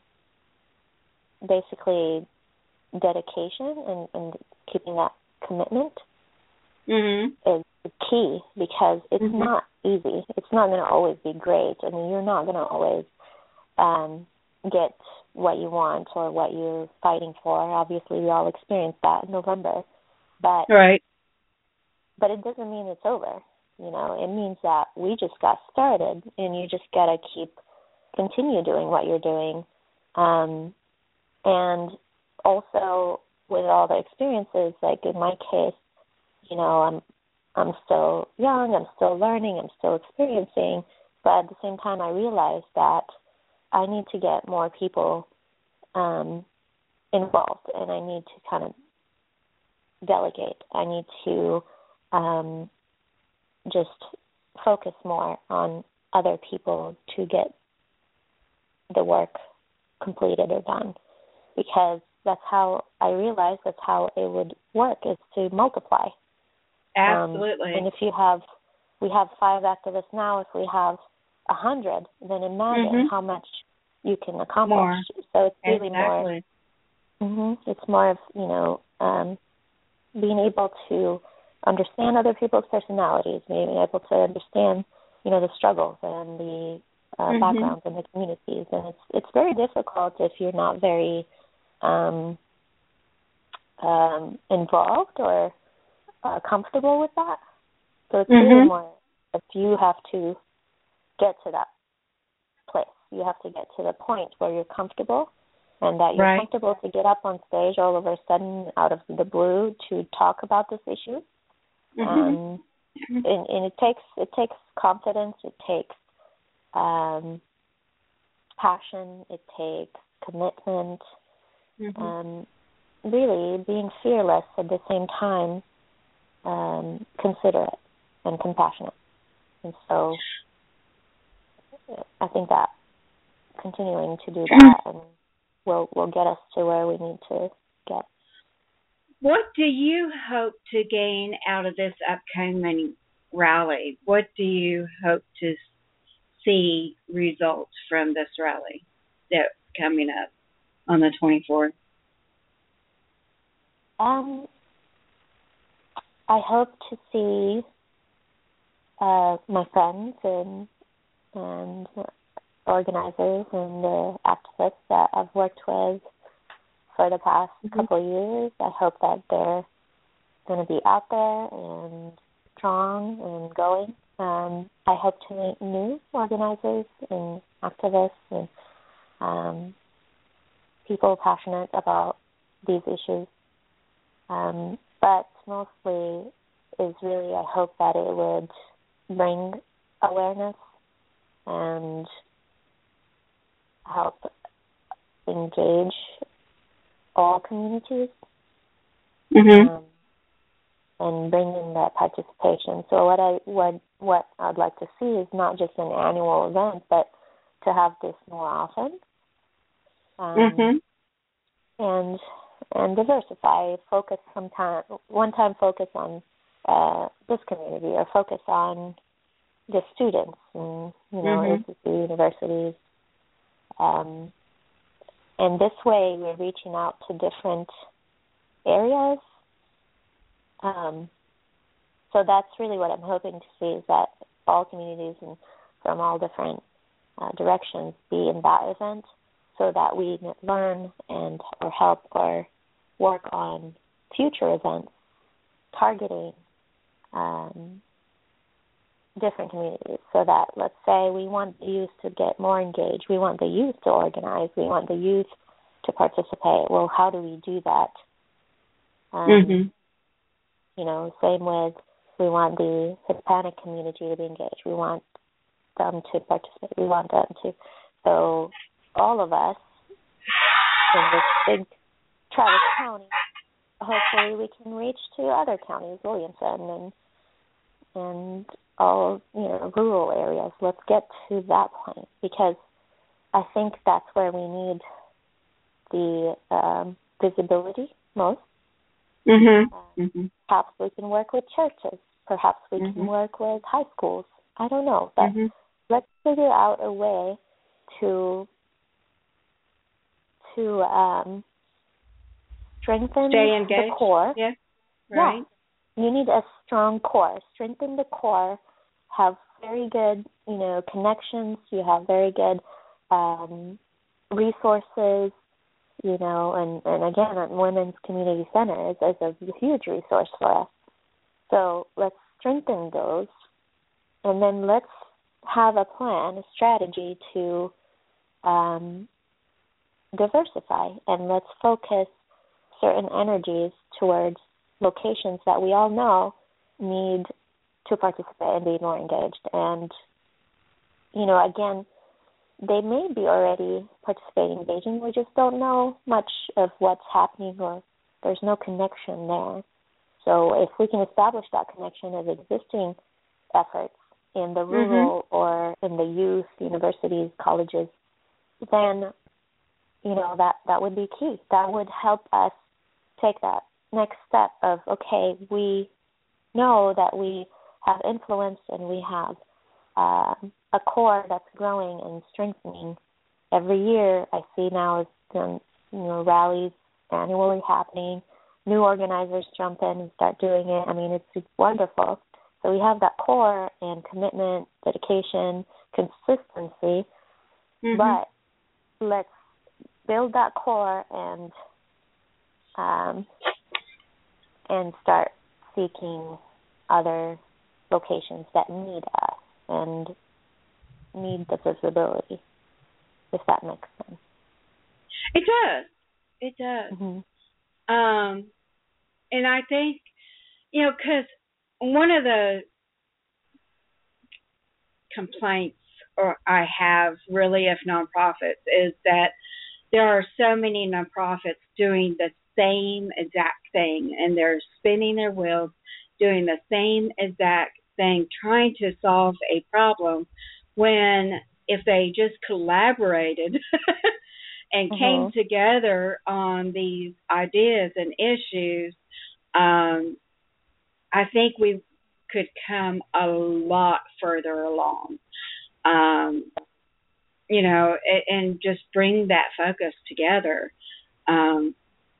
basically dedication and, and keeping that commitment mm-hmm. is the key, because it's mm-hmm. not easy. It's not going to always be great. I mean, you're not going to always um, get what you want or what you're fighting for. Obviously, we all experienced that in November. But right. But it doesn't mean it's over. You know, it means that we just got started, and you just got to keep, continue doing what you're doing. Um, and also with all the experiences, like in my case, you know, I'm I'm still young, I'm still learning, I'm still experiencing, but at the same time I realized that I need to get more people um, involved, and I need to kind of delegate. I need to um, just focus more on other people to get the work completed or done, because that's how I realized that's how it would work, is to multiply. Absolutely. Um, and if you have, we have five activists now, if we have a hundred, then imagine mm-hmm. how much you can accomplish. More. So it's really exactly. more, mm-hmm, it's more of, you know, um, being able to understand other people's personalities, being able to understand, you know, the struggles and the uh, mm-hmm. backgrounds and the communities. And it's it's very difficult if you're not very um, um, involved or uh, comfortable with that. So it's mm-hmm. really more if you have to get to that place. You have to get to the point where you're comfortable, and that you're right. comfortable to get up on stage all of a sudden out of the blue to talk about this issue. Mm-hmm. Um, and, and it takes it takes confidence. It takes um, passion. It takes commitment. Mm-hmm. Um, really, being fearless at the same time, um, considerate and compassionate. And so, I think that continuing to do that and will will get us to where we need to get. What do you hope to gain out of this upcoming rally? What do you hope to see results from this rally that's coming up on the twenty-fourth? Um, I hope to see uh, my friends and and organizers and the activists that I've worked with for the past mm-hmm. couple of years. I hope that they're going to be out there and strong and going. Um, I hope to meet new organizers and activists and um, people passionate about these issues. Um, but mostly is really, I hope that it would bring awareness and help engage all communities mm-hmm. um, and bring in that participation. So what I what what I'd like to see is not just an annual event, but to have this more often, um, mm-hmm. and and diversify. Focus sometime one time focus on uh, this community, or focus on the students and you know mm-hmm. A C C universities. Um, and this way, we're reaching out to different areas. Um, so that's really what I'm hoping to see, is that all communities and from all different uh, directions be in that event, so that we learn and or help or work on future events targeting um, different communities, so that, let's say, we want the youth to get more engaged, we want the youth to organize, we want the youth to participate. Well, how do we do that? Um, mm-hmm. You know, same with, we want the Hispanic community to be engaged. We want them to participate. We want them to. So all of us in this big Travis County, hopefully we can reach to other counties, Williamson and and all, you know, rural areas. Let's get to that point, because I think that's where we need the um, visibility most. Mm-hmm. Uh, mm-hmm. Perhaps we can work with churches. Perhaps we mm-hmm. can work with high schools. I don't know, but mm-hmm. let's figure out a way to to um, strengthen Stay engaged. the core. Yeah, right. Yeah. You need a strong core. Strengthen the core. Have very good, you know, connections. You have very good um, resources. You know, and, and again, Women's Community Center is, is a huge resource for us. So let's strengthen those, and then let's have a plan, a strategy to um, diversify, and let's focus certain energies towards locations that we all know need to participate and be more engaged. And, you know, again, they may be already participating, engaging. We just don't know much of what's happening, or there's no connection there. So if we can establish that connection of existing efforts in the rural mm-hmm. or in the youth, universities, colleges, then, you know, that, that would be key. That would help us take that next step of, okay, we know that we have influence and we have uh, a core that's growing and strengthening. Every year I see now is, um, you know, rallies annually happening. New organizers jump in and start doing it. I mean, it's, it's wonderful. So we have that core and commitment, dedication, consistency, mm-hmm. but let's build that core and um, and start seeking other locations that need us and need the visibility, if that makes sense. It does. It does. Mm-hmm. Um, and I think, you know, because one of the complaints or I have really of nonprofits is that there are so many nonprofits doing the same exact thing, and they're spinning their wheels doing the same exact thing, trying to solve a problem, when if they just collaborated and mm-hmm. came together on these ideas and issues, um, I think we could come a lot further along, um, you know, and, and just bring that focus together. Um,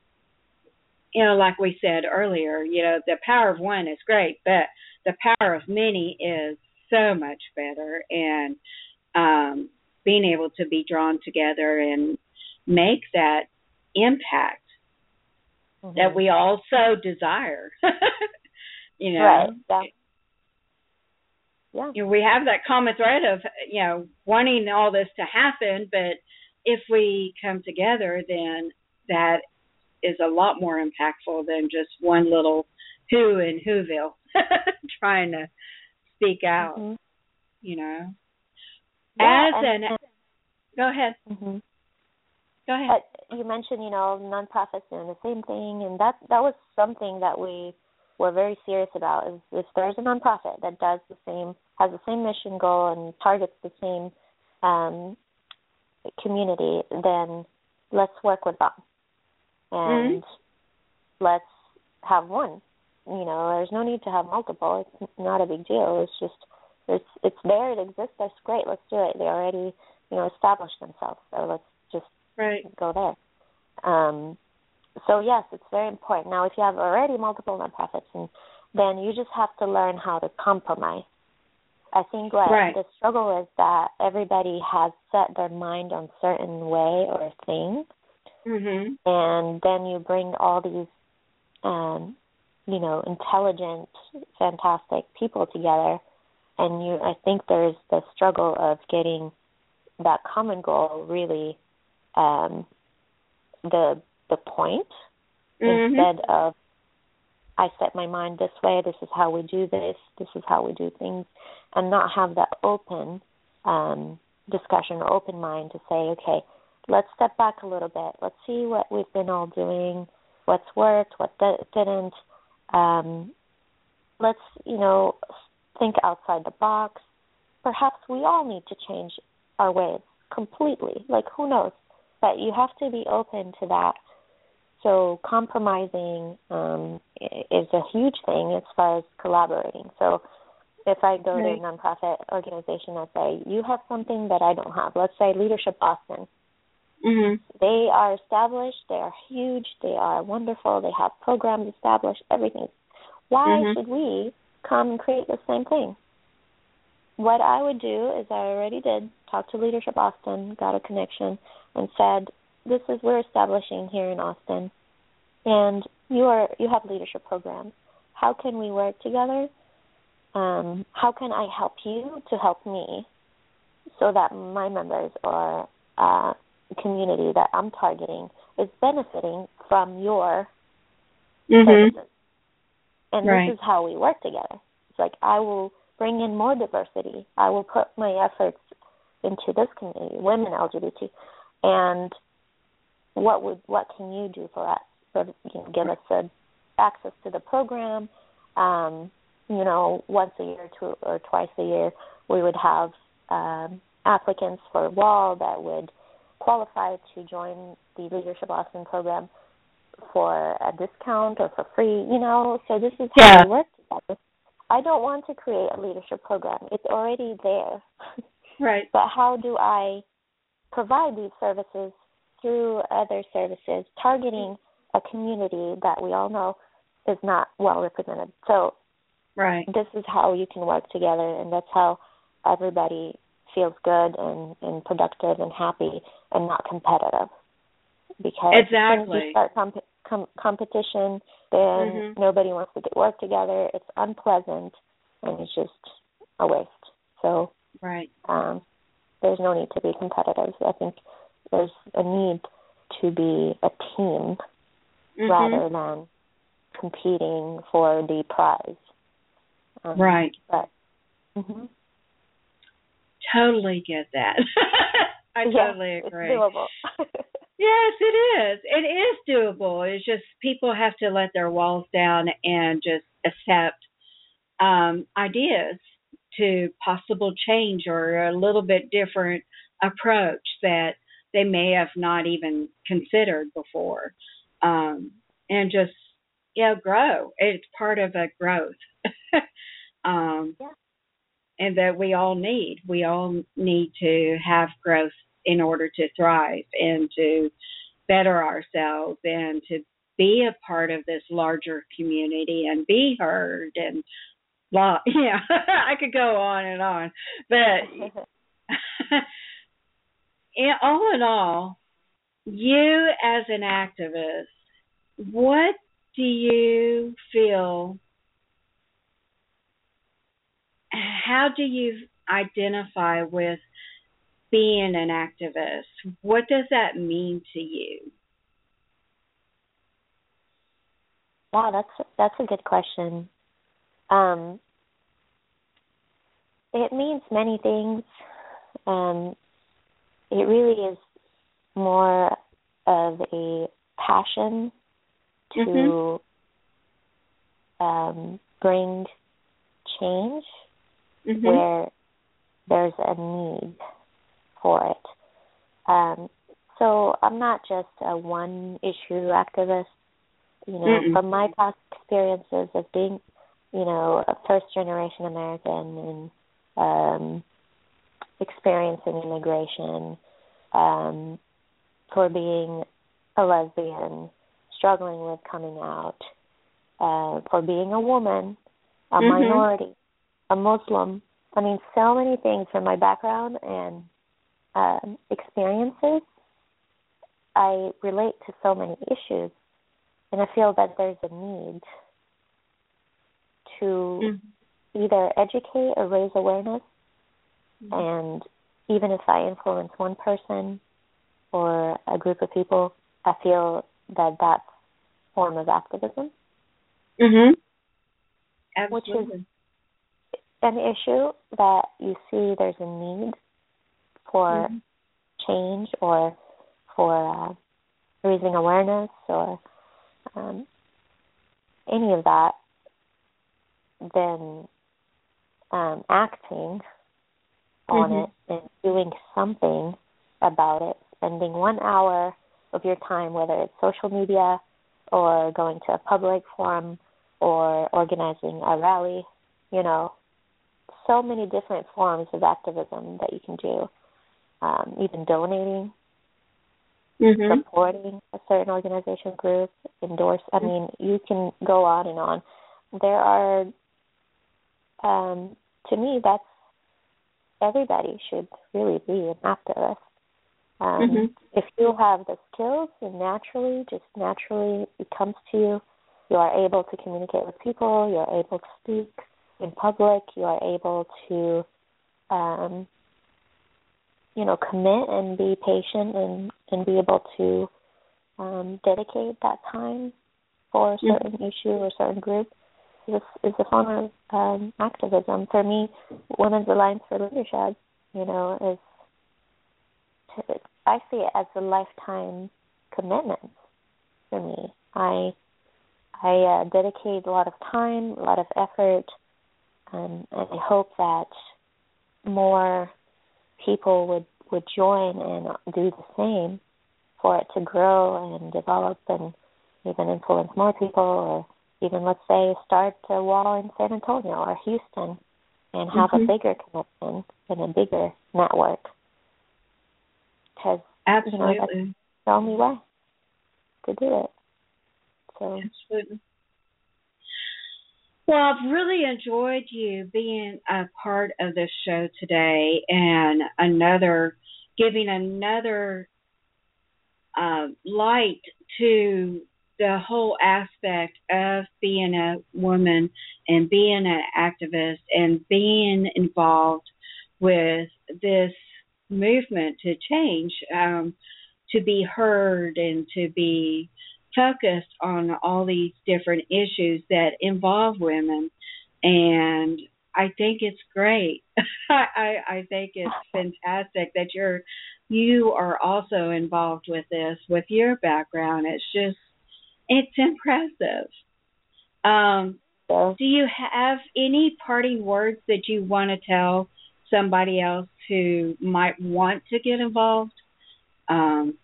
you know, like we said earlier, you know, the power of one is great, but the power of many is so much better. And um, being able to be drawn together and make that impact mm-hmm. that we also desire, you know. Right. Yeah. Yeah. You know, we have that common thread of, you know, wanting all this to happen, but if we come together, then that is a lot more impactful than just one little who in Whoville trying to speak out, mm-hmm. you know. Yeah, As and, an, and, go ahead. Mm-hmm. Go ahead. But you mentioned, you know, nonprofits doing the same thing, and that that was something that we were very serious about. Is if there's a nonprofit that does the same, has the same mission goal, and targets the same um, community, then let's work with them. And mm-hmm. let's have one. You know, there's no need to have multiple. It's not a big deal. It's just, it's it's there. It exists. That's great. Let's do it. They already, you know, established themselves. So let's just right. go there. Um, so, yes, it's very important. Now, if you have already multiple nonprofits, and then you just have to learn how to compromise. I think what Right. the struggle is that everybody has set their mind on certain way or thing, Mhm. and then you bring all these, um, you know, intelligent, fantastic people together, and you. I think there's the struggle of getting that common goal really um, the the point Mhm. instead of I set my mind this way, this is how we do this, this is how we do things, and not have that open um, discussion or open mind to say, okay, let's step back a little bit. Let's see what we've been all doing, what's worked, what di- didn't. Um, let's, you know, think outside the box. Perhaps we all need to change our ways completely. Like, who knows? But you have to be open to that. So compromising um, is a huge thing as far as collaborating. So if I go Right. to a nonprofit organization and say, you have something that I don't have, let's say Leadership Austin. Mhm. They are established, they are huge, they are wonderful, they have programs established, everything. Why Mhm. should we come and create the same thing? What I would do is I already did, talk to Leadership Austin, got a connection, and said, this is we're establishing here in Austin, and you are you have leadership programs. How can we work together? Um, how can I help you to help me so that my members or uh, community that I'm targeting is benefiting from your Mhm. services? And Right. this is how we work together. It's like I will bring in more diversity. I will put my efforts into this community, women, L G B T, and what would what can you do for us? So, you know, give us a, access to the program. Um, you know, once a year two, or twice a year, we would have um, applicants for W A L that would qualify to join the Leadership Austin program for a discount or for free. You know, so this is how Yeah. we work together. I don't want to create a leadership program. It's already there. Right. But how do I provide these services through other services, targeting a community that we all know is not well represented? So Right. this is how you can work together, and that's how everybody feels good and, and productive and happy and not competitive. Because as soon as Exactly. you start comp- com- competition, then Mhm. nobody wants to get work together. It's unpleasant, and it's just a waste. So Right. um, there's no need to be competitive. I think there's a need to be a team Mhm. rather than competing for the prize. Um, Right. But mm-hmm. Totally get that. I yeah, totally it's agree. doable. Yes, it is. It is doable. It's just people have to let their walls down and just accept um, ideas to possible change or a little bit different approach that they may have not even considered before, um, and just you know grow. It's part of a growth, um, yeah. and that we all need. We all need to have growth in order to thrive and to better ourselves and to be a part of this larger community and be heard and blah. Yeah, I could go on and on, but in, all in all, you as an activist, what do you feel? How do you identify with being an activist? What does that mean to you? Wow, that's that's a good question. Um, it means many things. Um, it really is more of a passion to Mhm. um, bring change Mhm. where there's a need for it. Um, so I'm not just a one-issue activist. You know, Mm-mm. from my past experiences of being, you know, a first-generation American and um, experiencing immigration, um, for being a lesbian, struggling with coming out, uh, for being a woman, a Mhm. minority, a Muslim, I mean, so many things from my background and um, experiences. I relate to so many issues, and I feel that there's a need to mm-hmm. either educate or raise awareness. Mm-hmm. And even if I influence one person or a group of people, I feel that that's a form of activism. Mhm. Absolutely. Which is an issue that you see there's a need for mm-hmm. change or for uh, raising awareness or um, any of that, then um, acting on mm-hmm. it and doing something about it, spending one hour of your time, whether it's social media or going to a public forum or organizing a rally, you know, so many different forms of activism that you can do, um, even donating, mm-hmm. supporting a certain organization group, endorse. I mean, you can go on and on. There are, um, to me, that's everybody should really be an activist. Um, mm-hmm. If you have the skills and naturally, just naturally it comes to you, you are able to communicate with people, you are able to speak in public, you are able to, um, you know, commit and be patient and, and be able to um, dedicate that time for a certain mm-hmm. issue or certain group. This is a form of um, activism. For me, Women's Alliance for Leadership, you know, is to, I see it as a lifetime commitment for me. I I uh, dedicate a lot of time, a lot of effort, um, and I hope that more people would, would join and do the same for it to grow and develop and even influence more people, or even, let's say, start a wall in San Antonio or Houston and have mm-hmm. a bigger connection and a bigger network. Because, you know, that's the only way to do it. So. Absolutely. Well, I've really enjoyed you being a part of this show today and another, giving another uh, light to the whole aspect of being a woman and being an activist and being involved with this movement to change, um, to be heard and to be focused on all these different issues that involve women. And I think it's great. I, I think it's fantastic that you're you are also involved with this with your background. It's just it's impressive. Um, yeah. Do you have any parting words that you want to tell somebody else who might want to get involved? Um,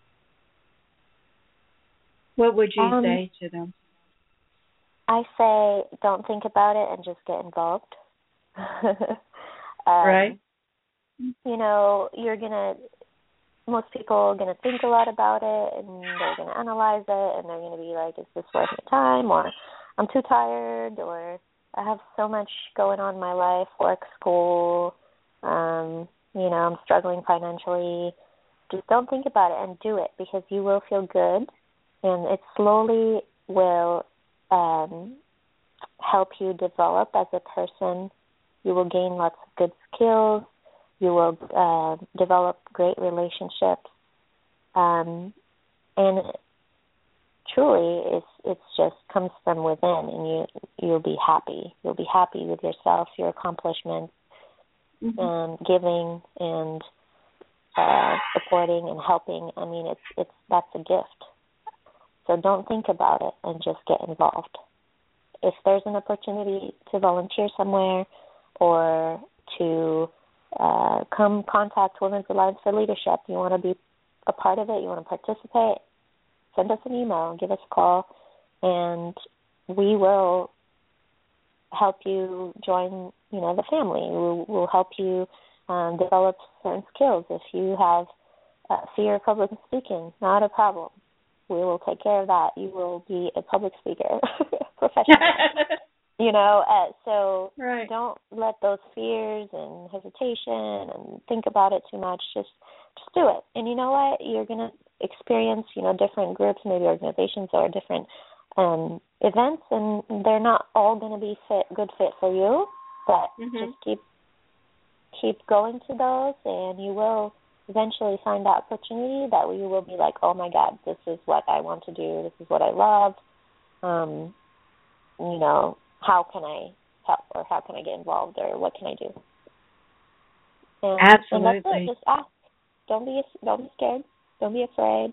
what would you um, say to them? I say don't think about it and just get involved. um, right. You know, you're going to, most people are going to think a lot about it and they're going to analyze it and they're going to be like, is this worth my time? Or I'm too tired, or I have so much going on in my life, work, school, um, you know, I'm struggling financially. Just don't think about it and do it, because you will feel good. And it slowly will um, help you develop as a person. You will gain lots of good skills. You will uh, develop great relationships. Um, and truly, it's it's just comes from within, and you, you'll be happy. You'll be happy with yourself, your accomplishments, mm-hmm. and giving and uh, supporting and helping. I mean, it's it's that's a gift. So don't think about it and just get involved. If there's an opportunity to volunteer somewhere or to uh, come contact Women's Alliance for Leadership, you want to be a part of it, you want to participate, send us an email, give us a call, and we will help you join, you know, the family. We'll, we'll help you um, develop certain skills. If you have uh, fear of public speaking, not a problem. We will take care of that. You will be a public speaker professional. You know, uh, so right. don't let those fears and hesitation and think about it too much. Just, just do it. And you know what? You're gonna experience, you know, different groups, maybe organizations or different um, events, and they're not all gonna be fit, good fit for you. But mm-hmm. just keep keep going to those, and you will eventually find that opportunity that you will be like, oh my God, this is what I want to do. This is what I love. Um, you know. How can I help, or how can I get involved, or what can I do? And, Absolutely. And that's it. Just ask. Don't be don't be scared. Don't be afraid.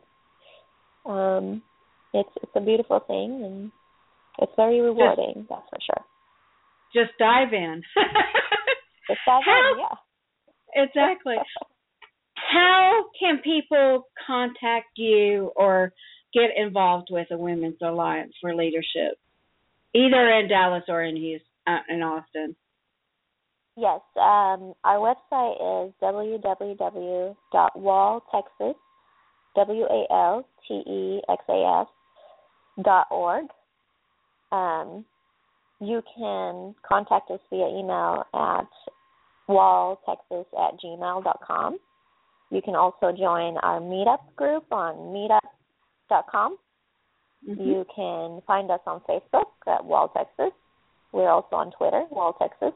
Um, it's it's a beautiful thing, and it's very rewarding. Just, that's for sure. Just dive in. Just dive how, in. Yeah. Exactly. How can people contact you or get involved with the Women's Alliance for Leadership? Either in Dallas or in Houston, uh, in Austin. Yes, um, our website is w w w dot wall texas, W A L T E X A S, dot org. Um, you can contact us via email at walltexas at gmail dot com. You can also join our meetup group on meetup dot com. Mm-hmm. You can find us on Facebook at Wall Texas. We're also on Twitter, Wall Texas.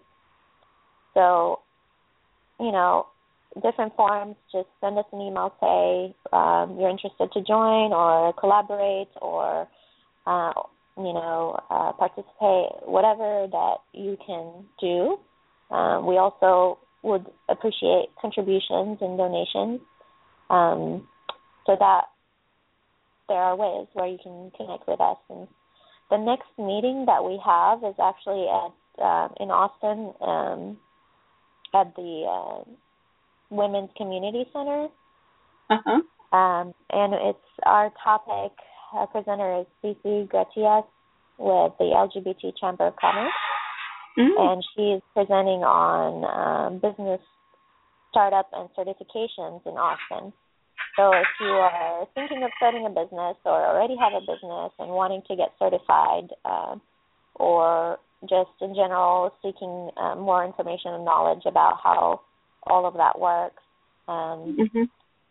So, you know, different forums, just send us an email, say um, you're interested to join or collaborate or, uh, you know, uh, participate, whatever that you can do. Um, we also would appreciate contributions and donations um, so that there are ways where you can connect with us. And the next meeting that we have is actually at uh, in Austin um, at the uh, Women's Community Center. Uh-huh. Um, and it's our topic, our presenter is Cece Gretias with the L G B T Chamber of Commerce. Mm-hmm. And she's presenting on um, business startup and certifications in Austin. So if you are thinking of starting a business or already have a business and wanting to get certified uh, or just in general seeking uh, more information and knowledge about how all of that works, um, mm-hmm.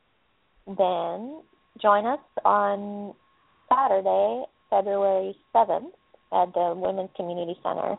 then join us on Saturday, February seventh at the Women's Community Center.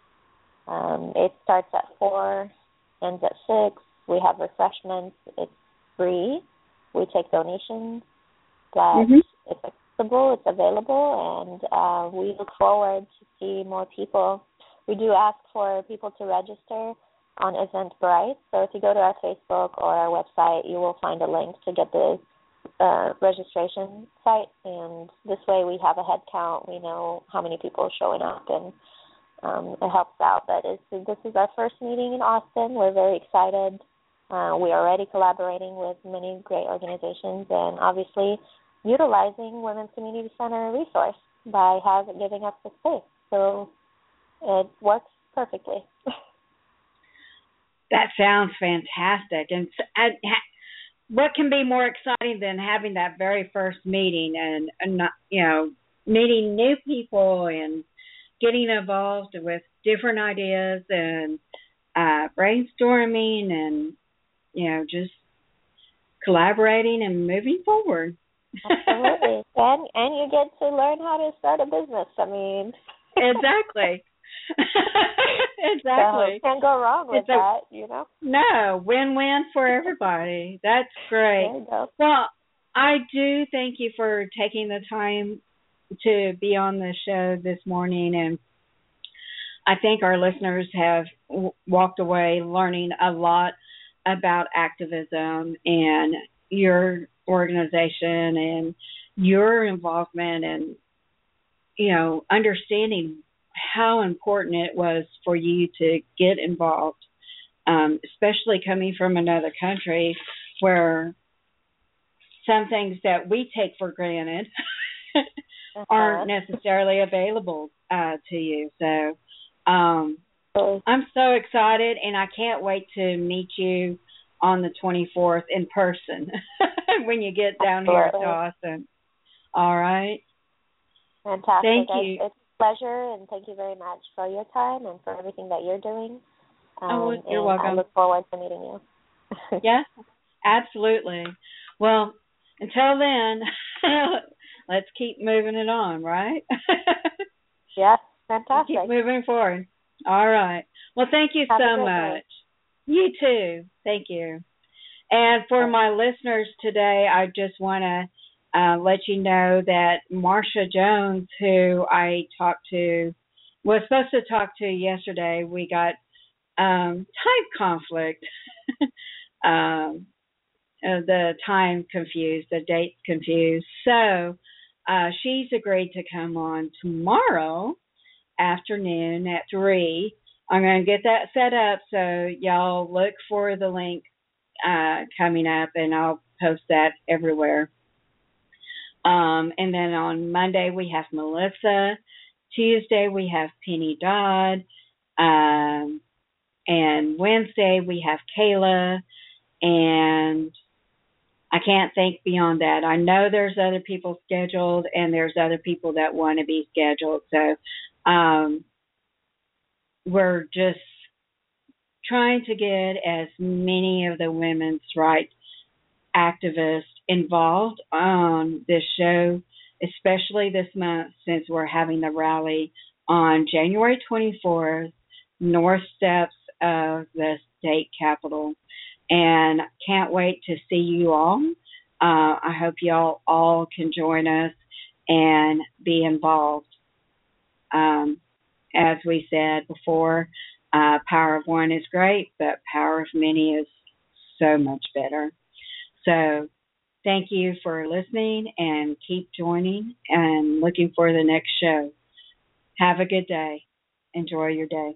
Um, it starts at four, ends at six. We have refreshments. It's free. We take donations, but mm-hmm. it's accessible, it's available, and uh, we look forward to see more people. We do ask for people to register on Eventbrite, so if you go to our Facebook or our website, you will find a link to get the uh, registration site, and this way we have a head count. We know how many people are showing up, and um, it helps out. But it's, this is our first meeting in Austin. We're very excited. Uh, we are already collaborating with many great organizations and obviously utilizing Women's Community Center resource by having, giving us the space. So it works perfectly. That sounds fantastic. And, and what can be more exciting than having that very first meeting and, and not, you know, meeting new people and getting involved with different ideas and uh, brainstorming and, you know, just collaborating and moving forward. Absolutely. And and you get to learn how to start a business. I mean. Exactly. Exactly. So can't go wrong with it's a, that, you know? No, win-win for everybody. That's great. There you go. Well, I do thank you for taking the time to be on the show this morning, and I think our listeners have w- walked away learning a lot about activism and your organization and your involvement and, you know, understanding how important it was for you to get involved, um, especially coming from another country where some things that we take for granted uh-huh. aren't necessarily available uh, to you. So um, I'm so excited, and I can't wait to meet you on the twenty-fourth in person when you get down Absolutely. here to Austin. All right. Fantastic. Thank you. It's pleasure, and thank you very much for your time and for everything that you're doing. Um, oh, you're and welcome. I look forward to meeting you. Yes, absolutely. Well, until then, let's keep moving it on, right? Yes, fantastic. Keep moving forward. All right. Well, thank you Have a so great much. day. You too. Thank you. And for my listeners today, I just want to uh, let you know that Marsha Jones, who I talked to, was supposed to talk to yesterday. We got um, time conflict. um, uh, the time confused, the dates confused. So uh, she's agreed to come on tomorrow afternoon at three. I'm going to get that set up, so y'all look for the link uh, coming up, and I'll post that everywhere. Um, and then on Monday we have Melissa. Tuesday we have Penny Dodd. Um, and Wednesday we have Kayla. And I can't think beyond that. I know there's other people scheduled, and there's other people that want to be scheduled. So um, we're just trying to get as many of the women's rights activists involved on this show, especially this month since we're having the rally on January twenty-fourth, North Steps of the state capitol. And can't wait to see you all. Uh, I hope y'all all can join us and be involved. Um, as we said before, uh, power of one is great, but power of many is so much better. So thank you for listening, and keep joining and looking for the next show. Have a good day. Enjoy your day.